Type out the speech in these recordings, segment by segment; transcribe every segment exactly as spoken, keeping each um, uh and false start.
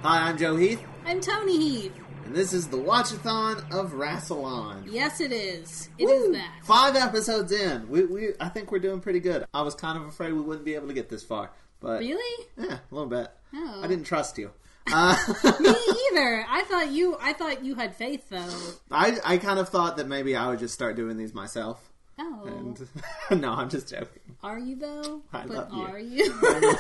Hi, I'm Joe Heath. I'm Tony Heath. And this is the Watchathon of Rassilon. Yes, it is. It Woo! is that. Five episodes in. We, we, I think we're doing pretty good. I was kind of afraid we wouldn't be able to get this far. But Really? Yeah, a little bit. Oh. I didn't trust you. Uh, Me either. I thought you. I thought you had faith, though. I, I kind of thought that maybe I would just start doing these myself. Oh. And no, I'm just joking. Are you though? I but love you. Are you?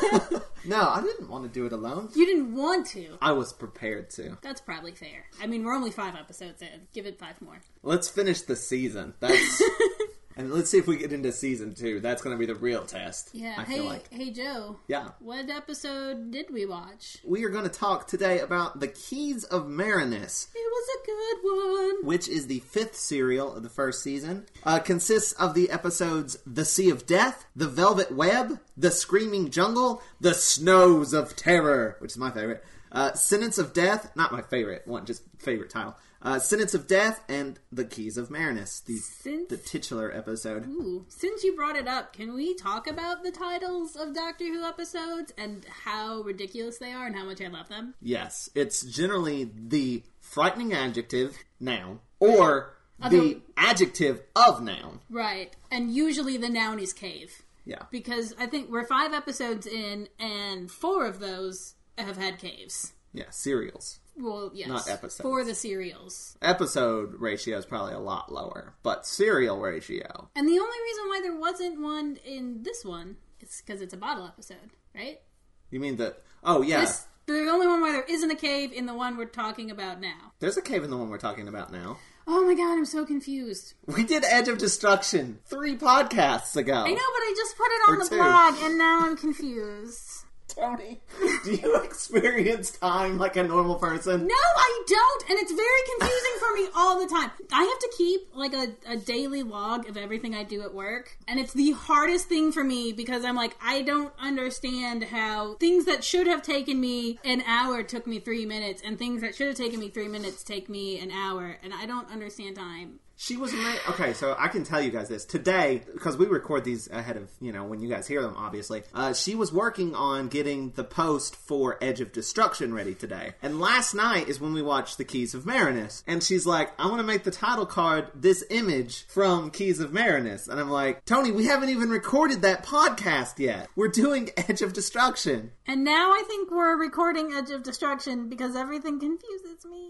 No, I didn't want to do it alone. You didn't want to. I was prepared to. That's probably fair. I mean, we're only five episodes in. Give it five more. Let's finish the season. That's and let's see if we get into season two. That's going to be the real test. Yeah. I hey, feel like. hey, Joe. Yeah. What episode did we watch? We are going to talk today about The Keys of Marinus, It was a good one. which is the fifth serial of the first season. Uh, consists of the episodes The Sea of Death, The Velvet Web, The Screaming Jungle, The Snows of Terror, which is my favorite, uh, Sentence of Death, not my favorite one, just favorite title, uh, Sentence of Death, and The Keys of Marinus, the, Since- the titular episode. Ooh, since you brought it up, can we talk about the titles of Doctor Who episodes and how ridiculous they are and how much I love them? Yes, it's generally the frightening adjective, noun, or Other- the adjective of noun. Right. And usually the noun is cave. Yeah. Because I think we're five episodes in, and four of those have had caves. Yeah, serials. Well, yes. Not episodes. For the serials. Episode ratio is probably a lot lower, but serial ratio. And the only reason why there wasn't one in this one is because it's a bottle episode, right? You mean the... Oh, yeah. This, the only one why there isn't a cave in the one we're talking about now. There's a cave in the one we're talking about now. Oh my god, I'm so confused. We did Edge of Destruction three podcasts ago. I know, but I just put it on Or the two. blog, and now I'm confused. Tony, do you experience time like a normal person? No, I don't, and it's very confusing for me all the time. I have to keep like a, a daily log of everything I do at work, and it's the hardest thing for me because I'm like, I don't understand how things that should have taken me an hour took me three minutes, and things that should have taken me three minutes take me an hour, and I don't understand time. She was amazing. Okay, so I can tell you guys this. Today, because we record these ahead of, you know, when you guys hear them, obviously, uh, she was working on getting the post for Edge of Destruction ready today. And last night is when we watched The Keys of Marinus. And she's like, I want to make the title card this image from Keys of Marinus. And I'm like, Tony, we haven't even recorded that podcast yet. We're doing Edge of Destruction. And now I think we're recording Edge of Destruction because everything confuses me.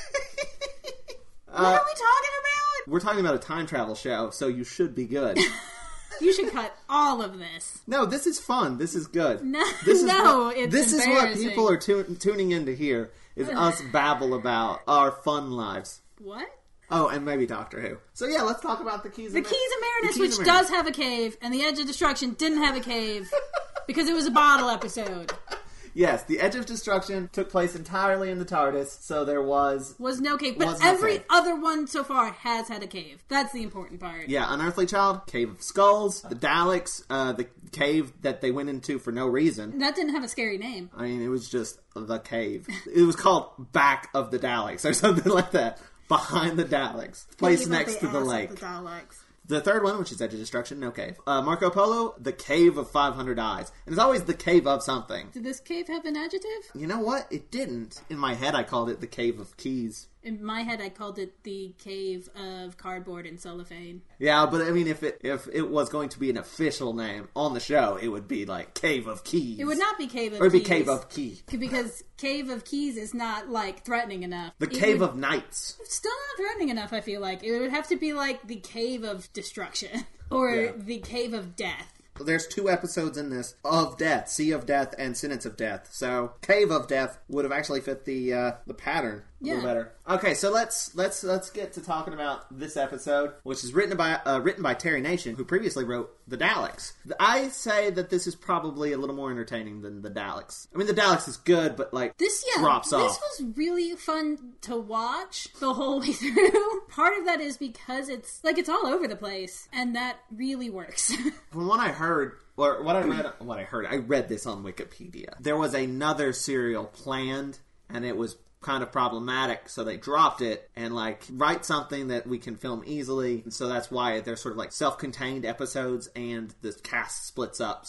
What Uh, are we talking about? We're talking about a time travel show, so you should be good. You should cut all of this. No, this is fun. This is good. No, this is no, what, it's This is what embarrassing. people are tu- tuning in to hear, is us babble about our fun lives. What? Oh, and maybe Doctor Who. So yeah, let's talk about the Keys The of Mar- Keys of Marinus, the which Keys of does have a cave, and the Edge of Destruction didn't have a cave because it was a bottle episode. Yes, the Edge of Destruction took place entirely in the TARDIS, so there was... Was no cave, but Was no every cave. other one so far has had a cave. That's the important part. Yeah, Unearthly Child, Cave of Skulls, the Daleks, uh, the cave that they went into for no reason. That didn't have a scary name. I mean, it was just the cave. It was called Back of the Daleks, or something like that. Behind the Daleks. Place Cave next of to the the ass of lake. The Daleks. The third one, which is Edge of Destruction, no cave. Uh, Marco Polo, the Cave of five hundred Eyes. And it's always the cave of something. Did this cave have an adjective? You know what? It didn't. In my head, I called it the Cave of Keys. In my head, I called it the cave of cardboard and cellophane. Yeah, but I mean, if it if it was going to be an official name on the show, it would be like Cave of Keys. It would not be cave of Or it'd be keys. Cave of Key. Because cave of keys is not, like, threatening enough. The It Cave would- of Knights. Still not threatening enough, I feel like. It would have to be like the Cave of Destruction. Or Yeah. the Cave of Death. There's two episodes in this of Death, Sea of Death and Sentence of Death. So Cave of Death would have actually fit the uh, the pattern a Yeah. little better. Okay, so let's let's let's get to talking about this episode, which is written by uh, written by Terry Nation, who previously wrote The Daleks. I say that this is probably a little more entertaining than The Daleks. I mean, The Daleks is good, but like This, yeah, drops this off. was really fun to watch the whole way through. Part of that is because it's, like, it's all over the place, and that really works. From what I heard, or what I read, what I heard, I read this on Wikipedia. There was another serial planned, and it was kind of problematic, so they dropped it and like write something that we can film easily. And so that's why they're sort of like self-contained episodes, and the cast splits up. So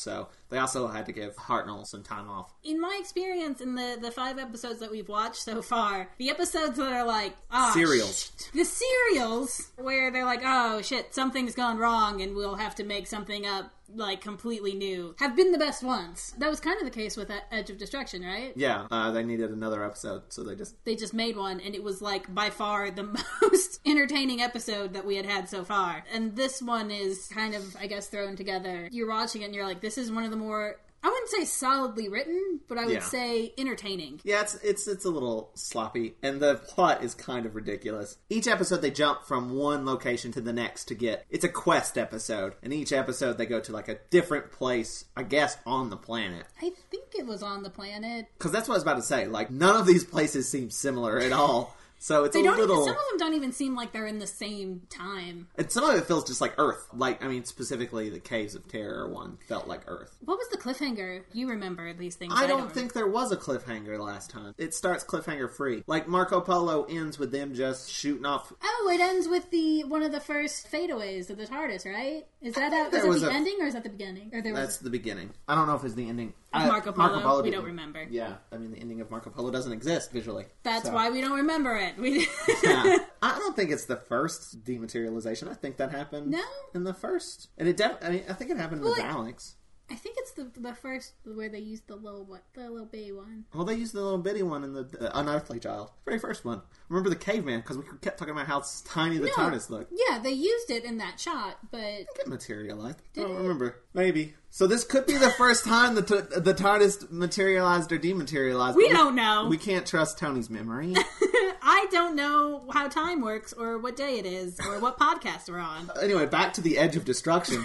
They also had to give Hartnell some time off. In my experience, in the, the five episodes that we've watched so far, the episodes that are like, oh, serials. Sh-. The serials, where they're like, oh, shit, something's gone wrong and we'll have to make something up, like, completely new, have been the best ones. That was kind of the case with Edge of Destruction, right? Yeah, uh, they needed another episode, so they just... They just made one, and it was, like, by far the most entertaining episode that we had had so far. And this one is kind of, I guess, thrown together. You're watching it, and you're like, this is one of the more... I wouldn't say solidly written, but I would yeah. say entertaining. Yeah, it's it's it's a little sloppy, and the plot is kind of ridiculous. Each episode they jump from one location to the next to get... It's a quest episode, and each episode they go to like a different place, I guess, on the planet. I think it was on the planet. Because that's what I was about to say. Like, none of these places seem similar at all. So it's they a don't little... Even, some of them don't even seem like they're in the same time. And some of it feels just like Earth. Like, I mean, specifically the Caves of Terror one felt like Earth. What was the cliffhanger? You remember these things. I, I don't, don't think there was a cliffhanger last time. It starts cliffhanger free. Like, Marco Polo ends with them just shooting off... Oh, it ends with the one of the first fadeaways of the TARDIS, right? Is that a, is it the a... ending or is that the beginning? Or there was... That's the beginning. I don't know if it's the ending. Of Marco Polo, Marco Polo we don't remember. Yeah, I mean, the ending of Marco Polo doesn't exist visually. That's so. why we don't remember it. We yeah. I don't think it's the first dematerialization. I think that happened no? in the first. And it def- I mean, I think it happened in well, the Daleks. I think it's the the first where they used the little what the little bitty one. Well, they used the little bitty one in the, the Unearthly Child, very first one. Remember the caveman? Because we kept talking about how tiny the no, TARDIS looked. Yeah, they used it in that shot, but I think it materialized. I don't it? remember. Maybe. So this could be the first time the t- the TARDIS materialized or dematerialized. We don't know. We can't trust Tony's memory. I don't know how time works, or what day it is, or what podcast we're on. Anyway, back to the Edge of Destruction.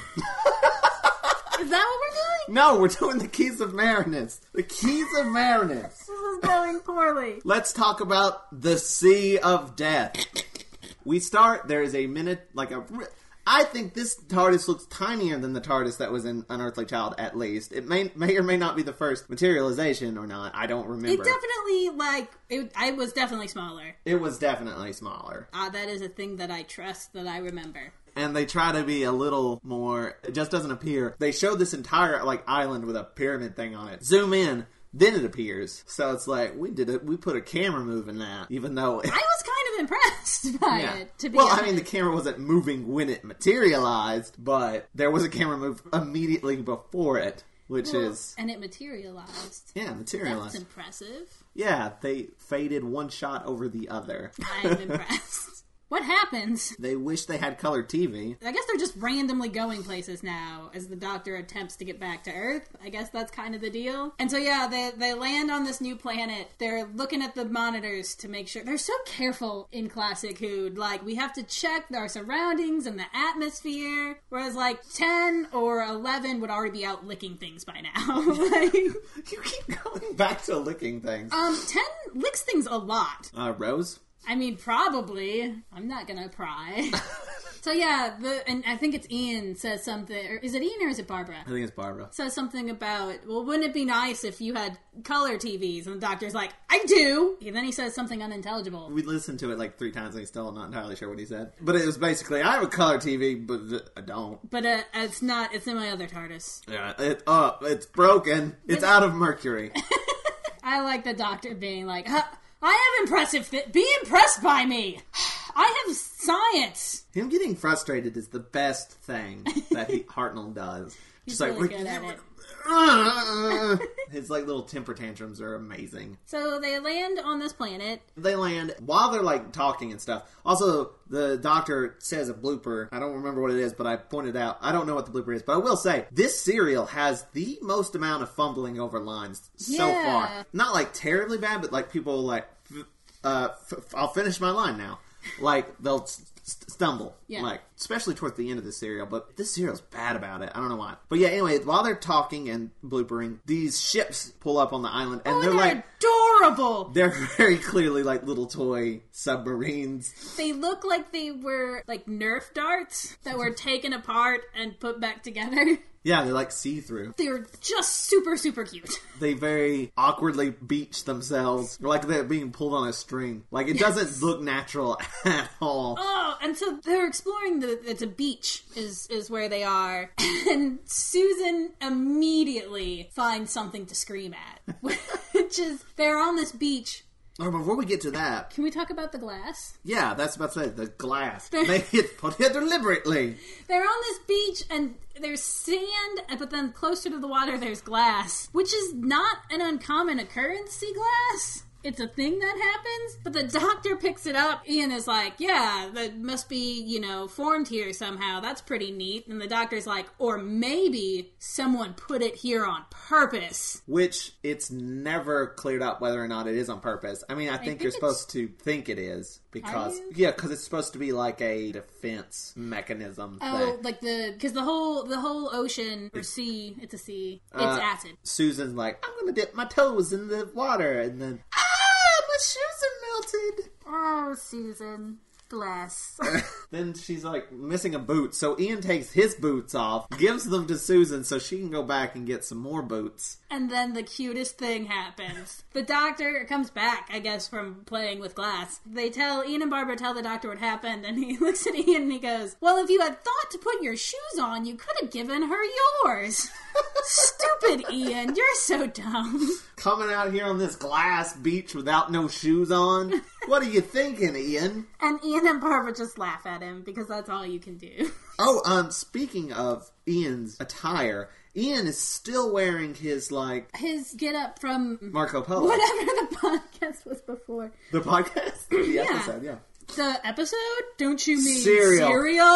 Is that what we're doing? No, we're doing the Keys of Marinus. The Keys of Marinus. This is going poorly. Let's talk about the Sea of Death. We start, there is a minute, like a... I think this TARDIS looks tinier than the TARDIS that was in Unearthly Child, at least. It may may or may not be the first materialization or not. I don't remember. It definitely, like, it, I was definitely smaller. It was definitely smaller. Ah, uh, that is a thing that I trust, that I remember. And they try to be a little more... It just doesn't appear. They show this entire, like, island with a pyramid thing on it. Zoom in. Then it appears. So it's like, we did it. We put a camera move in that, even though... It, I was kind of impressed by yeah. it, to be Well, honest. I mean, the camera wasn't moving when it materialized, but there was a camera move immediately before it, which well, is... And it materialized. Yeah, materialized. That's impressive. Yeah, they faded one shot over the other. I'm impressed. What happens? They wish they had color T V. I guess they're just randomly going places now as the Doctor attempts to get back to Earth. I guess that's kind of the deal. And so, yeah, they, they land on this new planet. They're looking at the monitors to make sure. They're so careful in Classic Who. Like, we have to check our surroundings and the atmosphere. Whereas, like, ten or eleven would already be out licking things by now. Like, you keep going back to licking things. Um, ten licks things a lot. Uh, Rose? I mean, probably. I'm not gonna pry. So yeah, the and I think it's Ian says something, or is it Ian or is it Barbara? I think it's Barbara. Says something about, well, wouldn't it be nice if you had color T Vs? And the Doctor's like, I do! And then he says something unintelligible. We listened to it like three times and he's still not entirely sure what he said. But it was basically, I have a color T V, but I don't. But uh, it's not, it's in my other TARDIS. Yeah, it, uh, it's broken. It's out of Mercury. I like the Doctor being like, huh, I have impressive th- be impressed by me. I have science. Him getting frustrated is the best thing that he, Hartnell does. He's Just really like, good at it. His like little temper tantrums are amazing. So they land on this planet. They land while they're like talking and stuff. Also, the Doctor says a blooper. I don't remember what it is, but I pointed out. I don't know what the blooper is, but I will say this serial has the most amount of fumbling over lines so Yeah. far. Not like terribly bad, but like people like, uh, f- I'll finish my line now. Like they'll st- stumble, yeah. like especially towards the end of the serial. But this serial's bad about it. I don't know why. But yeah, anyway, while they're talking and bloopering, these ships pull up on the island, and oh, they're, they're like adorable. They're very clearly like little toy submarines. They look like they were like Nerf darts that were taken apart and put back together. Yeah, they're like see-through. They're just super, super cute. They very awkwardly beach themselves. Like they're being pulled on a string. Like it doesn't yes. look natural at all. Oh, and so they're exploring the, it's a beach is, is where they are. And Susan immediately finds something to scream at. Which is, they're on this beach. Oh, before we get to that... Can we talk about the glass? Yeah, that's about to say, the glass. They it put here deliberately. They're on this beach, and there's sand, but then closer to the water, there's glass. Which is not an uncommon occurrence, sea glass. It's a thing that happens, but the doctor picks it up. Ian is like, yeah, that must be, you know, formed here somehow. That's pretty neat. And the doctor's like, or maybe someone put it here on purpose. Which, it's never cleared up whether or not it is on purpose. I mean, I, I think, think you're supposed to think it is. Because, yeah, because it's supposed to be like a defense mechanism Oh, thing. like the, because the whole, the whole ocean, or sea, it's a sea, it's uh, acid. Susan's like, I'm going to dip my toes in the water, and then, my shoes are melted. Oh, Susan. Glass. Then she's like missing a boot, so Ian takes his boots off, gives them to Susan so she can go back and get some more boots. And then the cutest thing happens. The doctor comes back, I guess, from playing with glass. They tell, Ian and Barbara tell the doctor what happened, and he looks at Ian and he goes, well, if you had thought to put your shoes on, you could have given her yours. Stupid Ian, you're so dumb. Coming out here on this glass beach without no shoes on? What are you thinking, Ian? And Ian and Barbara just laugh at him because that's all you can do. Oh, um, speaking of Ian's attire, Ian is still wearing his, like... His get-up from... Marco Polo. Whatever the podcast was before. The podcast? The yeah. episode, yeah. The episode? Don't you mean cereal? Cereal?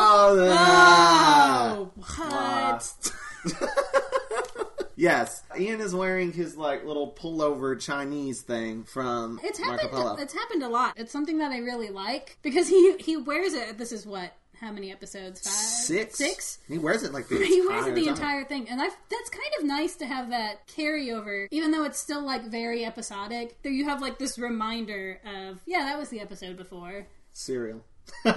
Oh, oh what? Yes, Ian is wearing his like little pullover Chinese thing from it's Marco happened, Polo. It's happened a lot. It's something that I really like because he he wears it. This is what. How many episodes? Five? Six. Six? He wears it like the he entire wears it the time. entire thing, and I that's kind of nice to have that carryover, even though it's still like very episodic. There you have like this reminder of yeah, that was the episode before. Cereal. Damn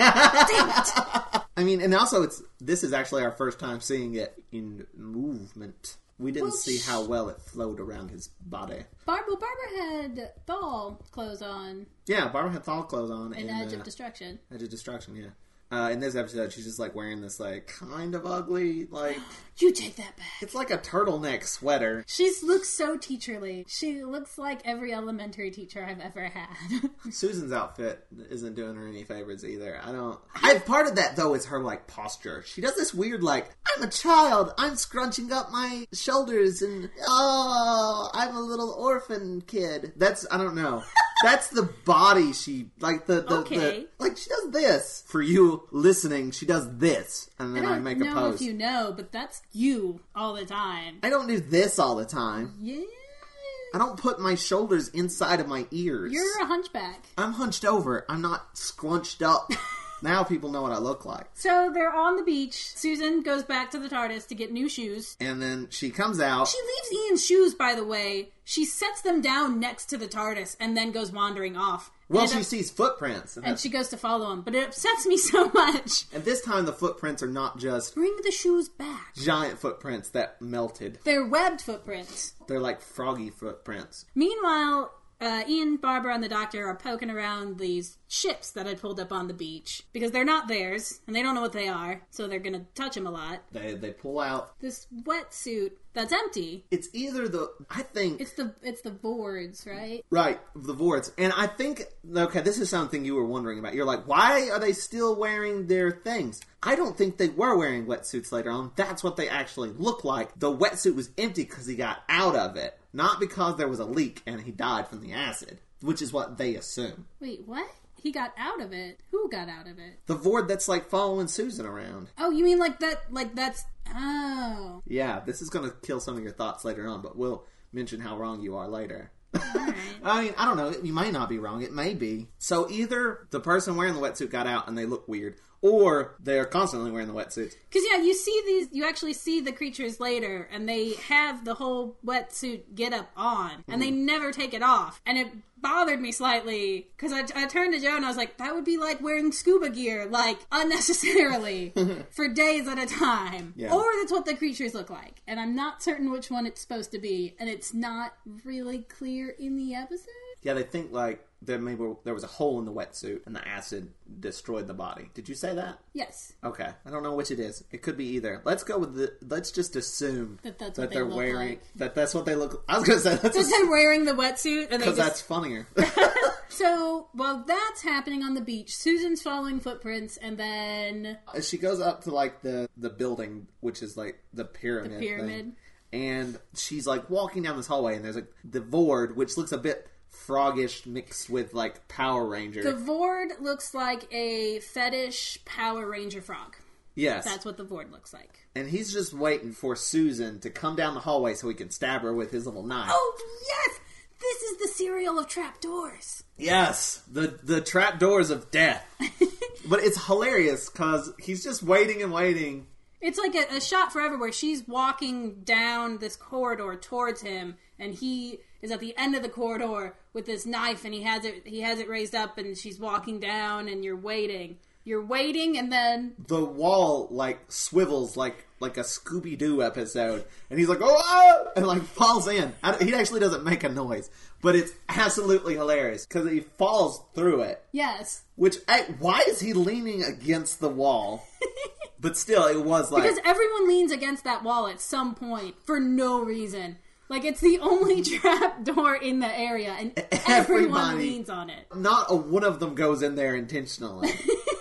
it! I mean, and also it's this is actually our first time seeing it in movement. We didn't well, see how well it flowed around his body. Bar- well, Barbara had Thal clothes on. Yeah, Barbara had Thal clothes on. In in Edge uh, of Destruction. Edge of Destruction, yeah. Uh, in this episode, she's just like wearing this like kind of ugly, like you take that back. It's like a turtleneck sweater. She looks so teacherly. She looks like every elementary teacher I've ever had. Susan's outfit isn't doing her any favors either. I don't. I part of that though is her like posture. She does this weird like I'm a child. I'm scrunching up my shoulders and oh, I'm a little orphan kid. That's I don't know. That's the body she like the the, okay. the like she does this for you listening. She does this and then I, I make a pose. I don't know if you know, but that's you all the time. I don't do this all the time. Yeah. I don't put my shoulders inside of my ears. You're a hunchback. I'm hunched over. I'm not scrunched up. Now people know what I look like. So they're on the beach. Susan goes back to the TARDIS to get new shoes. And then she comes out. She leaves Ian's shoes, by the way. She sets them down next to the TARDIS and then goes wandering off. Well, and she up- sees footprints. And, and she goes to follow him. But it upsets me so much. And this time the footprints are not just... Bring the shoes back. Giant footprints that melted. They're webbed footprints. They're like froggy footprints. Meanwhile... Uh, Ian, Barbara, and the doctor are poking around these ships that I pulled up on the beach. Because they're not theirs, and they don't know what they are, so they're gonna touch them a lot. They they pull out... This wetsuit that's empty. It's either the... I think... It's the it's the Vords, right? Right, the Vords. And I think... Okay, this is something you were wondering about. You're like, why are they still wearing their things? I don't think they were wearing wetsuits later on. That's what they actually look like. The wetsuit was empty because he got out of it. Not because there was a leak and he died from the acid, which is what they assume. Wait, what? He got out of it? Who got out of it? The Vord that's like following Susan around. Oh, you mean like that, like that's... Oh. Yeah, this is going to kill some of your thoughts later on, but we'll mention how wrong you are later. Right. I mean, I don't know. You might not be wrong. It may be. So either the person wearing the wetsuit got out and they look weird, or they're constantly wearing the wetsuits. Because, yeah, you see these, you actually see the creatures later, and they have the whole wetsuit get-up on, and mm. they never take it off. And it bothered me slightly, because I, I turned to Joe and I was like, that would be like wearing scuba gear, like, unnecessarily, for days at a time. Yeah. Or that's what the creatures look like. And I'm not certain which one it's supposed to be, and it's not really clear in the episode. Yeah, they think, like, there maybe there was a hole in the wetsuit and the acid destroyed the body. Did you say that? Yes. Okay. I don't know which it is. It could be either. Let's go with the. Let's just assume that that's that what they're they look wearing like. that. That's what they look. I was going to say that's that they're wearing the wetsuit because just... that's funnier. So while that's happening on the beach, Susan's following footprints, and then she goes up to like the the building, which is like the pyramid. The pyramid. Thing. And she's like walking down this hallway, and there's like the Vord, which looks a bit froggish mixed with like Power Ranger. The Vord looks like a fetish Power Ranger frog. Yes. That's what the Vord looks like. And he's just waiting for Susan to come down the hallway so he can stab her with his little knife. Oh, yes! This is the cereal of trapdoors. Yes! The, the trapdoors of death. But it's hilarious because he's just waiting and waiting. It's like a, a shot forever where she's walking down this corridor towards him, and he is at the end of the corridor with this knife, and he has it he has it raised up, and she's walking down, and you're waiting. You're waiting, and then the wall like swivels like like a Scooby-Doo episode, and he's like, oh, ah! and like falls in. He actually doesn't make a noise, but it's absolutely hilarious because he falls through it. Yes. Which, I, why is he leaning against the wall? But still, it was like... Because everyone leans against that wall at some point for no reason. Like, it's the only trap door in the area, and everyone Everybody, leans on it. Not a one of them goes in there intentionally.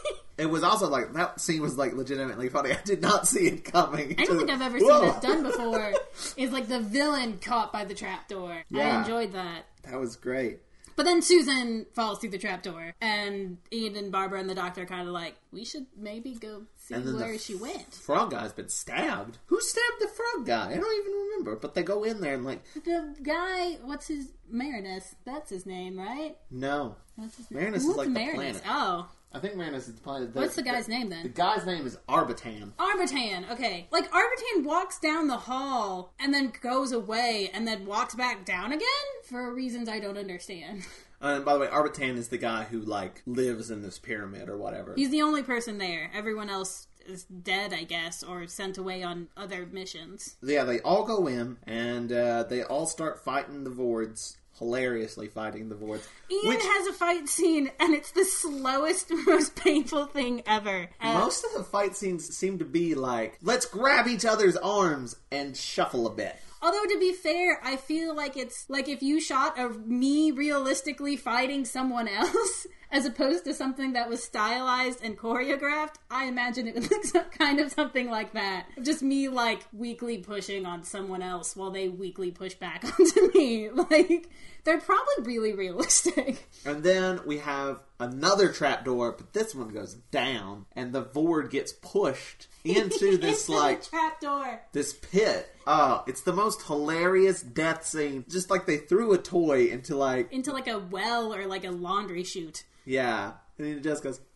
It was also like, that scene was like legitimately funny. I did not see it coming. I don't think I've ever seen Whoa. that done before. Is like the villain caught by the trapdoor. Yeah. I enjoyed that. That was great. But then Susan falls through the trapdoor, and Ian and Barbara and the doctor are kind of like, we should maybe go see where she went. Frog guy's been stabbed. Who stabbed the frog guy? I don't even remember. But they go in there and like... The guy, what's his... Marinus. That's his name, right? No. What's his name? Marinus Who's is like Marinus? the planet. Oh. I think Marinus is the planet. The, What's the guy's the, name then? The guy's name is Arbitan. Arbitan, okay. Like, Arbitan walks down the hall and then goes away and then walks back down again for reasons I don't understand. Uh, and by the way, Arbitan is the guy who, like, lives in this pyramid or whatever. He's the only person there. Everyone else is dead, I guess, or sent away on other missions. Yeah, they all go in, and uh, they all start fighting the Vords. Hilariously fighting the Vords. Ian which, has a fight scene, and it's the slowest, most painful thing ever. Uh, most of the fight scenes seem to be like, let's grab each other's arms and shuffle a bit. Although, to be fair, I feel like it's like if you shot a me realistically fighting someone else, as opposed to something that was stylized and choreographed, I imagine it would look kind of something like that. Just me, like, weakly pushing on someone else while they weakly push back onto me. Like, they're probably really realistic. And then we have another trapdoor, but this one goes down, and the Vord gets pushed into this, into like... trapdoor. This pit. Oh, it's the most hilarious death scene. Just like they threw a toy into, like... Into, like, a well or, like, a laundry chute. Yeah. And it just goes...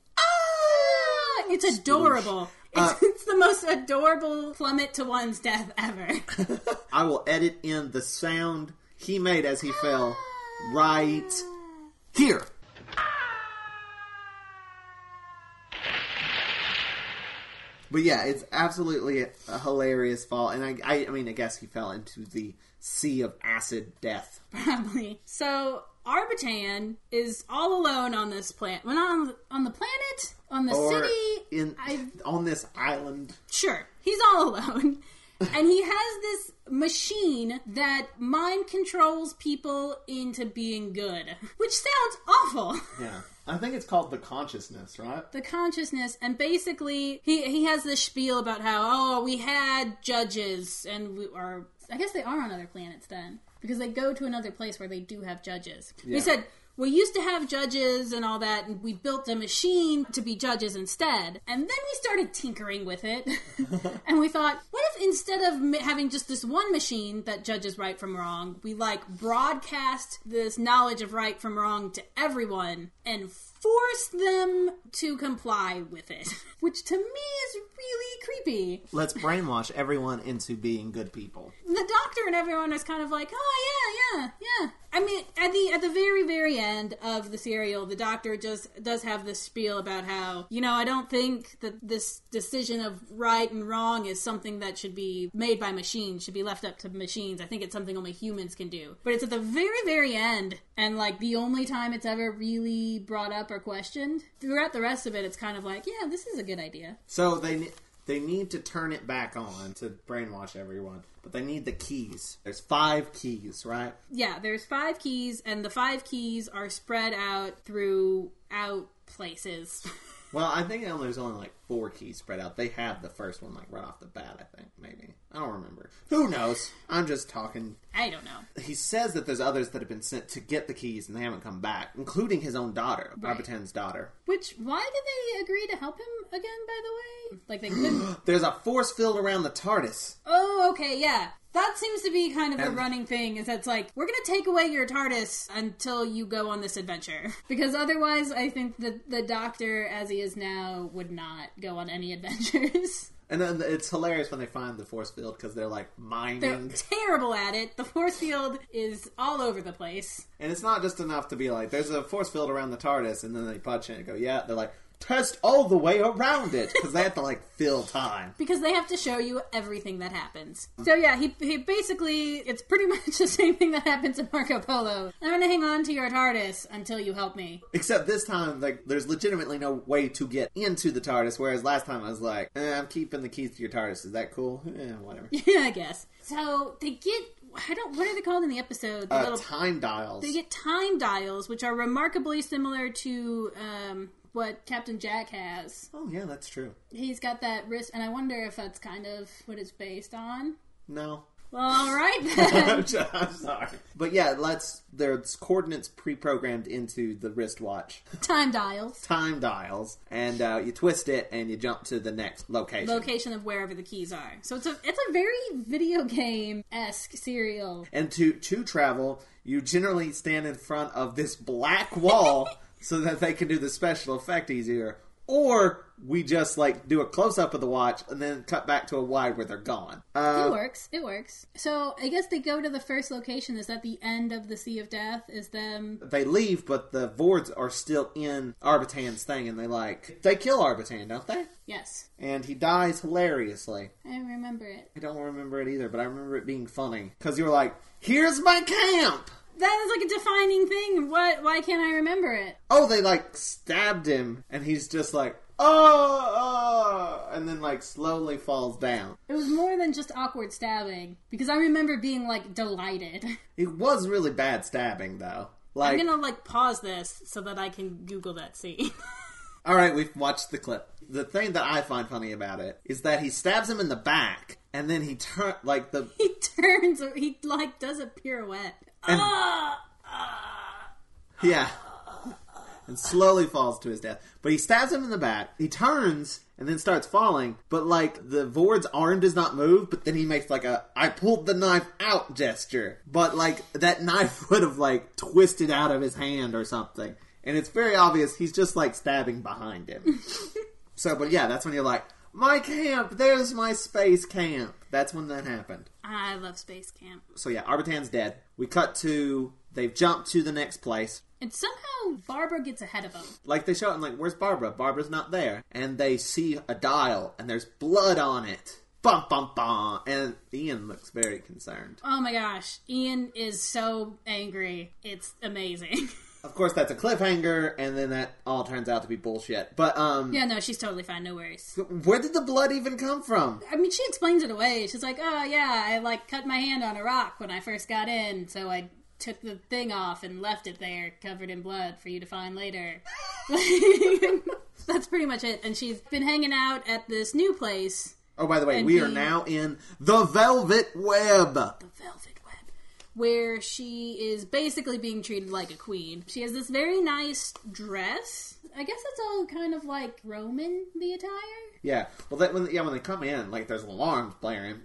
Ah! It's adorable. Uh, it's, it's the most adorable plummet to one's death ever. I will edit in the sound he made as he fell right here. But yeah, it's absolutely a hilarious fall. And I, I, I mean, I guess he fell into the sea of acid death. Probably. So, Arbitan is all alone on this planet. Well, not on the, on the planet, on the or city. In, on this island. Sure. He's all alone. And he has this machine that mind controls people into being good. Which sounds awful. Yeah. I think it's called the consciousness, right? The consciousness, and basically he he has this spiel about how, oh, we had judges, and we are, I guess they are on other planets then, because they go to another place where they do have judges. Yeah. He said, we used to have judges and all that, and we built a machine to be judges instead. And then we started tinkering with it. And we thought, what if instead of having just this one machine that judges right from wrong, we like broadcast this knowledge of right from wrong to everyone and force them to comply with it, which to me is really creepy. Let's brainwash everyone into being good people. The doctor and everyone is kind of like, oh yeah, yeah, yeah. I mean, at the at the very, very end of the serial, the doctor just does have this spiel about how, you know, I don't think that this decision of right and wrong is something that should be made by machines, should be left up to machines. I think it's something only humans can do. But it's at the very, very end, and like the only time it's ever really brought up or questioned. Throughout the rest of it, it's kind of like, yeah, this is a good idea. So they they need to turn it back on to brainwash everyone, but they need the keys. There's five keys, right? Yeah, there's five keys, and the five keys are spread out throughout places. Well, I think there's only like four keys spread out. They have the first one like right off the bat, I think, maybe. I don't remember. Who knows? I'm just talking. I don't know. He says that there's others that have been sent to get the keys and they haven't come back, including his own daughter, Right. Arbitan's daughter. Which, why did they agree to help him again, by the way? Like, they couldn't... There's a force field around the TARDIS. Oh, okay, yeah. That seems to be kind of the And- running thing, is that's like, we're gonna take away your TARDIS until you go on this adventure. Because otherwise, I think that the Doctor, as he is now, would not go on any adventures. And then it's hilarious when they find the force field because they're like mining. They're terrible at it. The force field is all over the place. And it's not just enough to be like, there's a force field around the TARDIS, and then they punch in and go, yeah. They're like, test all the way around it, because they have to like fill time. Because they have to show you everything that happens. So yeah, he, he basically, it's pretty much the same thing that happens in Marco Polo. I'm gonna hang on to your TARDIS until you help me. Except this time, like, there's legitimately no way to get into the TARDIS, whereas last time I was like, eh, I'm keeping the keys to your TARDIS. Is that cool? Eh, whatever. Yeah, I guess. So they get, I don't, what are they called in the episode? The Uh, little, time dials. they get time dials, which are remarkably similar to, um... what Captain Jack has. Oh, yeah, that's true. He's got that wrist, and I wonder if that's kind of what it's based on. No. Well, alright then. I'm sorry. But yeah, let's, there's coordinates pre-programmed into the wristwatch. Time dials. Time dials. And uh, you twist it, and you jump to the next location. Location of wherever the keys are. So it's a it's a very video game-esque serial. And to, to travel, you generally stand in front of this black wall so that they can do the special effect easier. Or we just, like, do a close-up of the watch and then cut back to a wide where they're gone. Uh, It works. It works. So I guess they go to the first location. Is that the end of the Sea of Death? Is them... They leave, but the Vords are still in Arbitan's thing, and they, like... They kill Arbitan, don't they? Yes. And he dies hilariously. I remember it. I don't remember it either, but I remember it being funny. Because you were like, here's my camp! That is like a defining thing. What? Why can't I remember it? Oh, they, like, stabbed him, and he's just like, oh, oh, and then, like, slowly falls down. It was more than just awkward stabbing. Because I remember being, like, delighted. It was really bad stabbing, though. Like, I'm gonna, like, pause this so that I can Google that scene. Alright, we've watched the clip. The thing that I find funny about it is that he stabs him in the back, and then he turn like, the... He turns, or he, like, does a pirouette. And- Ah! Ah! Yeah. And slowly falls to his death. But he stabs him in the back, he turns, and then starts falling, but, like, the Vord's arm does not move, but then he makes, like, a, I pulled the knife out gesture. But, like, that knife would have, like, twisted out of his hand or something. And it's very obvious he's just, like, stabbing behind him. So, but yeah, that's when you're like, my camp, there's my space camp. That's when that happened. I love Space Camp. So yeah, Arbitan's dead. We cut to, they've jumped to the next place. And somehow Barbara gets ahead of him. Like, they show it and like, where's Barbara? Barbara's not there. And they see a dial, and there's blood on it. Bum, bum, bum. And Ian looks very concerned. Oh my gosh. Ian is so angry. It's amazing. Of course, that's a cliffhanger, and then that all turns out to be bullshit. But, um... Yeah, no, she's totally fine. No worries. where did the blood even come from? I mean, she explains it away. She's like, oh yeah, I like cut my hand on a rock when I first got in, so I took the thing off and left it there covered in blood for you to find later. That's pretty much it. And she's been hanging out at this new place. Oh, by the way, And we he- are now in the Velvet Web. The Velvet Web. where she is basically being treated like a queen. She has this very nice dress. I guess it's all kind of like Roman, the attire. Yeah. Well, that, when yeah when they come in, like there's alarms blaring,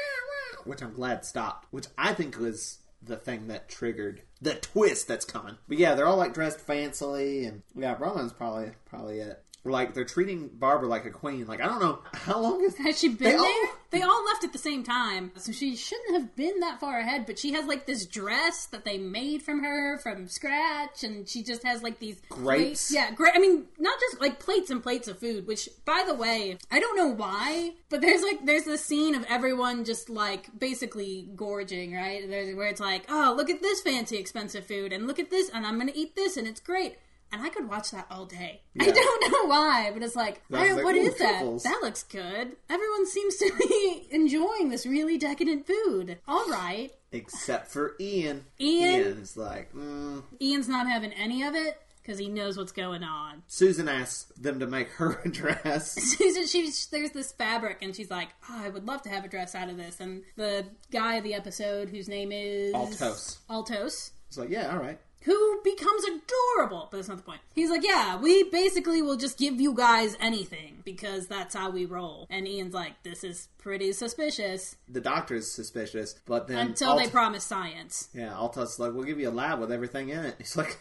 which I'm glad stopped. Which I think was the thing that triggered the twist that's coming. But yeah, they're all like dressed fancily, and yeah, Roman's probably probably it. Like, they're treating Barbara like a queen. Like, I don't know, how long is... Has she been they there? All... They all left at the same time, so she shouldn't have been that far ahead, but she has, like, this dress that they made from her from scratch, and she just has, like, these... Grapes? Plates. Yeah, great. I mean, not just, like, plates and plates of food, which, by the way, I don't know why, but there's, like, there's this scene of everyone just, like, basically gorging, right? There's, where it's like, oh, look at this fancy, expensive food, and look at this, and I'm gonna eat this, and it's great. And I could watch that all day. Yeah. I don't know why, but it's like, I, like what is that? Truffles. That looks good. Everyone seems to be enjoying this really decadent food. All right. Except for Ian. Ian? Ian's like, mm. Ian's not having any of it because he knows what's going on. Susan asks them to make her a dress. Susan, she's, there's this fabric, and she's like, oh, I would love to have a dress out of this. And the guy of the episode, whose name is... Altos. Altos. He's like, yeah, all right. Who becomes adorable, but that's not the point. He's like, yeah, we basically will just give you guys anything, because that's how we roll. And Ian's like, this is pretty suspicious. The doctor's suspicious, but then... Until Alt- they promise science. Yeah, Altos is like, we'll give you a lab with everything in it. He's like,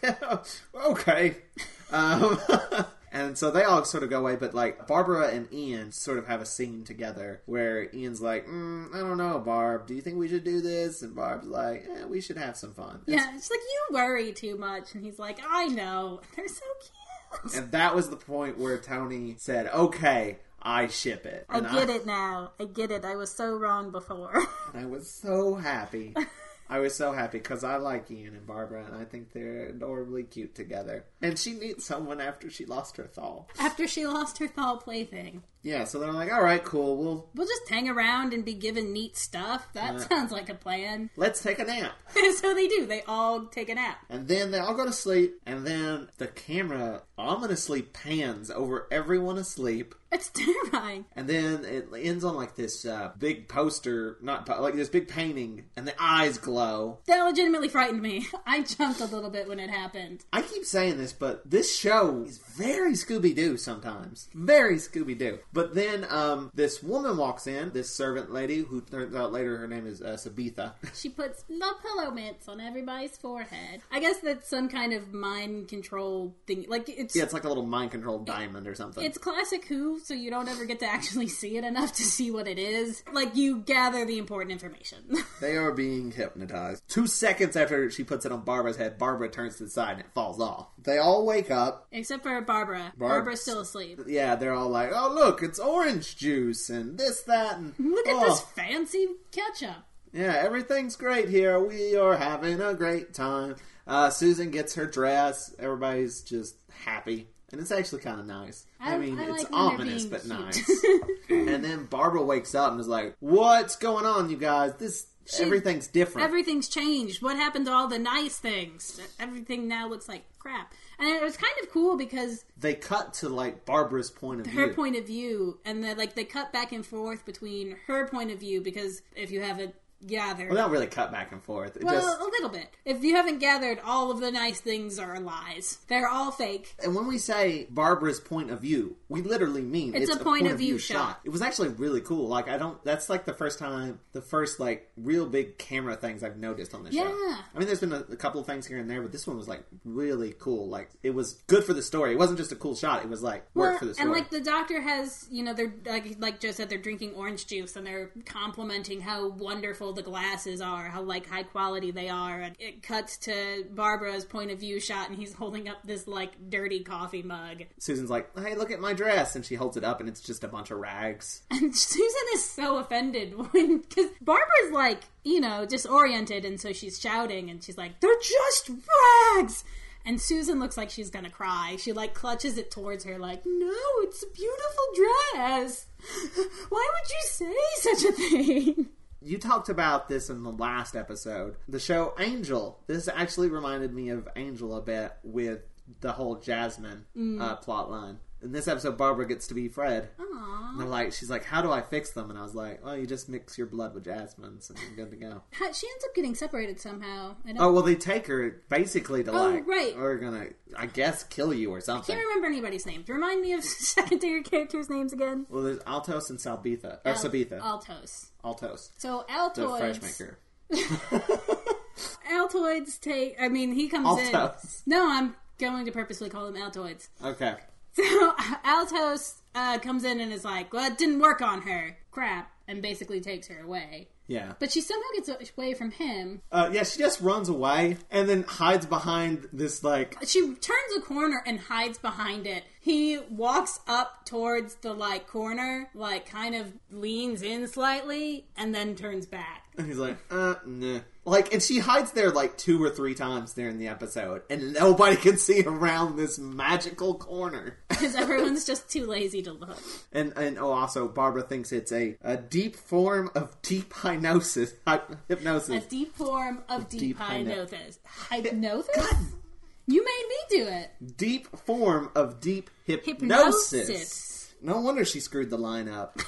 okay. um... And so they all sort of go away, but like Barbara and Ian sort of have a scene together where Ian's like, mm, I don't know, Barb, do you think we should do this? And Barb's like, eh, we should have some fun. Yeah, it's, it's like, you worry too much. And he's like, I know. They're so cute. And that was the point where Tony said, okay, I ship it. And I get I, it now. I get it. I was so wrong before. And I was so happy. I was so happy because I like Ian and Barbara, and I think they're adorably cute together. And she meets someone after she lost her Thal. After she lost her Thal plaything. Yeah, so they're like, all right, cool, we'll... We'll just hang around and be given neat stuff. That uh, sounds like a plan. Let's take a nap. So they do. They all take a nap. And then they all go to sleep, and then the camera ominously pans over everyone asleep. It's terrifying. And then it ends on like this uh, big poster, not po- like this big painting, and the eyes glow. That legitimately frightened me. I jumped a little bit when it happened. I keep saying this, but this show is very Scooby-Doo sometimes. Very Scooby-Doo. But then um, this woman walks in, this servant lady, who turns out later her name is uh, Sabitha. She puts the pillow mints on everybody's forehead. I guess that's some kind of mind control thing. Like it's Yeah, it's like a little mind control diamond or something. It's classic Who, so you don't ever get to actually see it enough to see what it is. Like, you gather the important information. They are being hypnotized. Two seconds after she puts it on Barbara's head, Barbara turns to the side and it falls off. They all wake up. Except for Barbara. Barb- Barbara's still asleep. Yeah, they're all like, oh, look, it's orange juice and this, that, and... Look at oh. this fancy ketchup. Yeah, everything's great here. We are having a great time. Uh, Susan gets her dress. Everybody's just happy. And it's actually kind of nice. I, I mean, I it's like ominous, but cute. Nice. And then Barbara wakes up and is like, what's going on, you guys? This she, Everything's different. Everything's changed. What happened to all the nice things? Everything now looks like crap. And it was kind of cool because... They cut to, like, Barbara's point of her view. Her point of view. And, then, like, they cut back and forth between her point of view because if you have a... gathered. Well, they don't really cut back and forth. It well, just... a little bit. If you haven't gathered, all of the nice things are lies. They're all fake. And when we say Barbara's point of view, we literally mean it's, it's a, a point, point of view, view shot. shot. It was actually really cool. Like, I don't... That's like the first time, the first, like, real big camera things I've noticed on this yeah. show. I mean, there's been a, a couple of things here and there, but this one was, like, really cool. Like, it was good for the story. It wasn't just a cool shot. It was, like, work well, for the story. And, like, the doctor has, you know, they're, like, like Joe said, they're drinking orange juice, and they're complimenting how wonderful the glasses are. Are, how like high quality they are, and it cuts to Barbara's point of view shot, and he's holding up this like dirty coffee mug. Susan's like, "Hey, look at my dress," and she holds it up, and it's just a bunch of rags. And Susan is so offended when because Barbara's like, you know, disoriented, and so she's shouting, and she's like, "They're just rags." And Susan looks like she's gonna cry. She like clutches it towards her, like, "No, it's a beautiful dress. Why would you say such a thing?" You talked about this in the last episode. The show Angel. This actually reminded me of Angel a bit with the whole Jasmine mm. uh, plot line. In this episode, Barbara gets to be Fred. Aww. And they're like, she's like, how do I fix them? And I was like, well, you just mix your blood with Jasmine's and you're good to go. How, she ends up getting separated somehow. I don't... Oh, well, they take her basically to Oh, like, right. we're gonna, I guess, kill you or I something. can't remember anybody's names. Remind me of secondary characters' names again. Well, there's Altos and Salbitha. Or Al- Sabitha. Altos. Altos. So The fresh Altoids... maker. Altoids take... I mean, he comes Altos. in... No, I'm going to purposely call them Altoids. Okay. So Altos uh, comes in and is like, well, it didn't work on her. Crap. And basically takes her away. Yeah. But she somehow gets away from him. Uh, yeah, she just runs away and then hides behind this, like... She turns a corner and hides behind it. He walks up towards the, like, corner, like, kind of leans in slightly, and then turns back. And he's like, uh, nah. Like, and she hides there, like, two or three times during the episode, and nobody can see around this magical corner. Because everyone's just too lazy to look. And, and oh, also, Barbara thinks it's a, a deep form of deep hypnosis. Hy- hypnosis. A deep form of deep, Deep hypno- hypnosis. Hypnosis? You made me do it. Deep form of deep hypnosis. Hypnosis. No wonder she screwed the line up.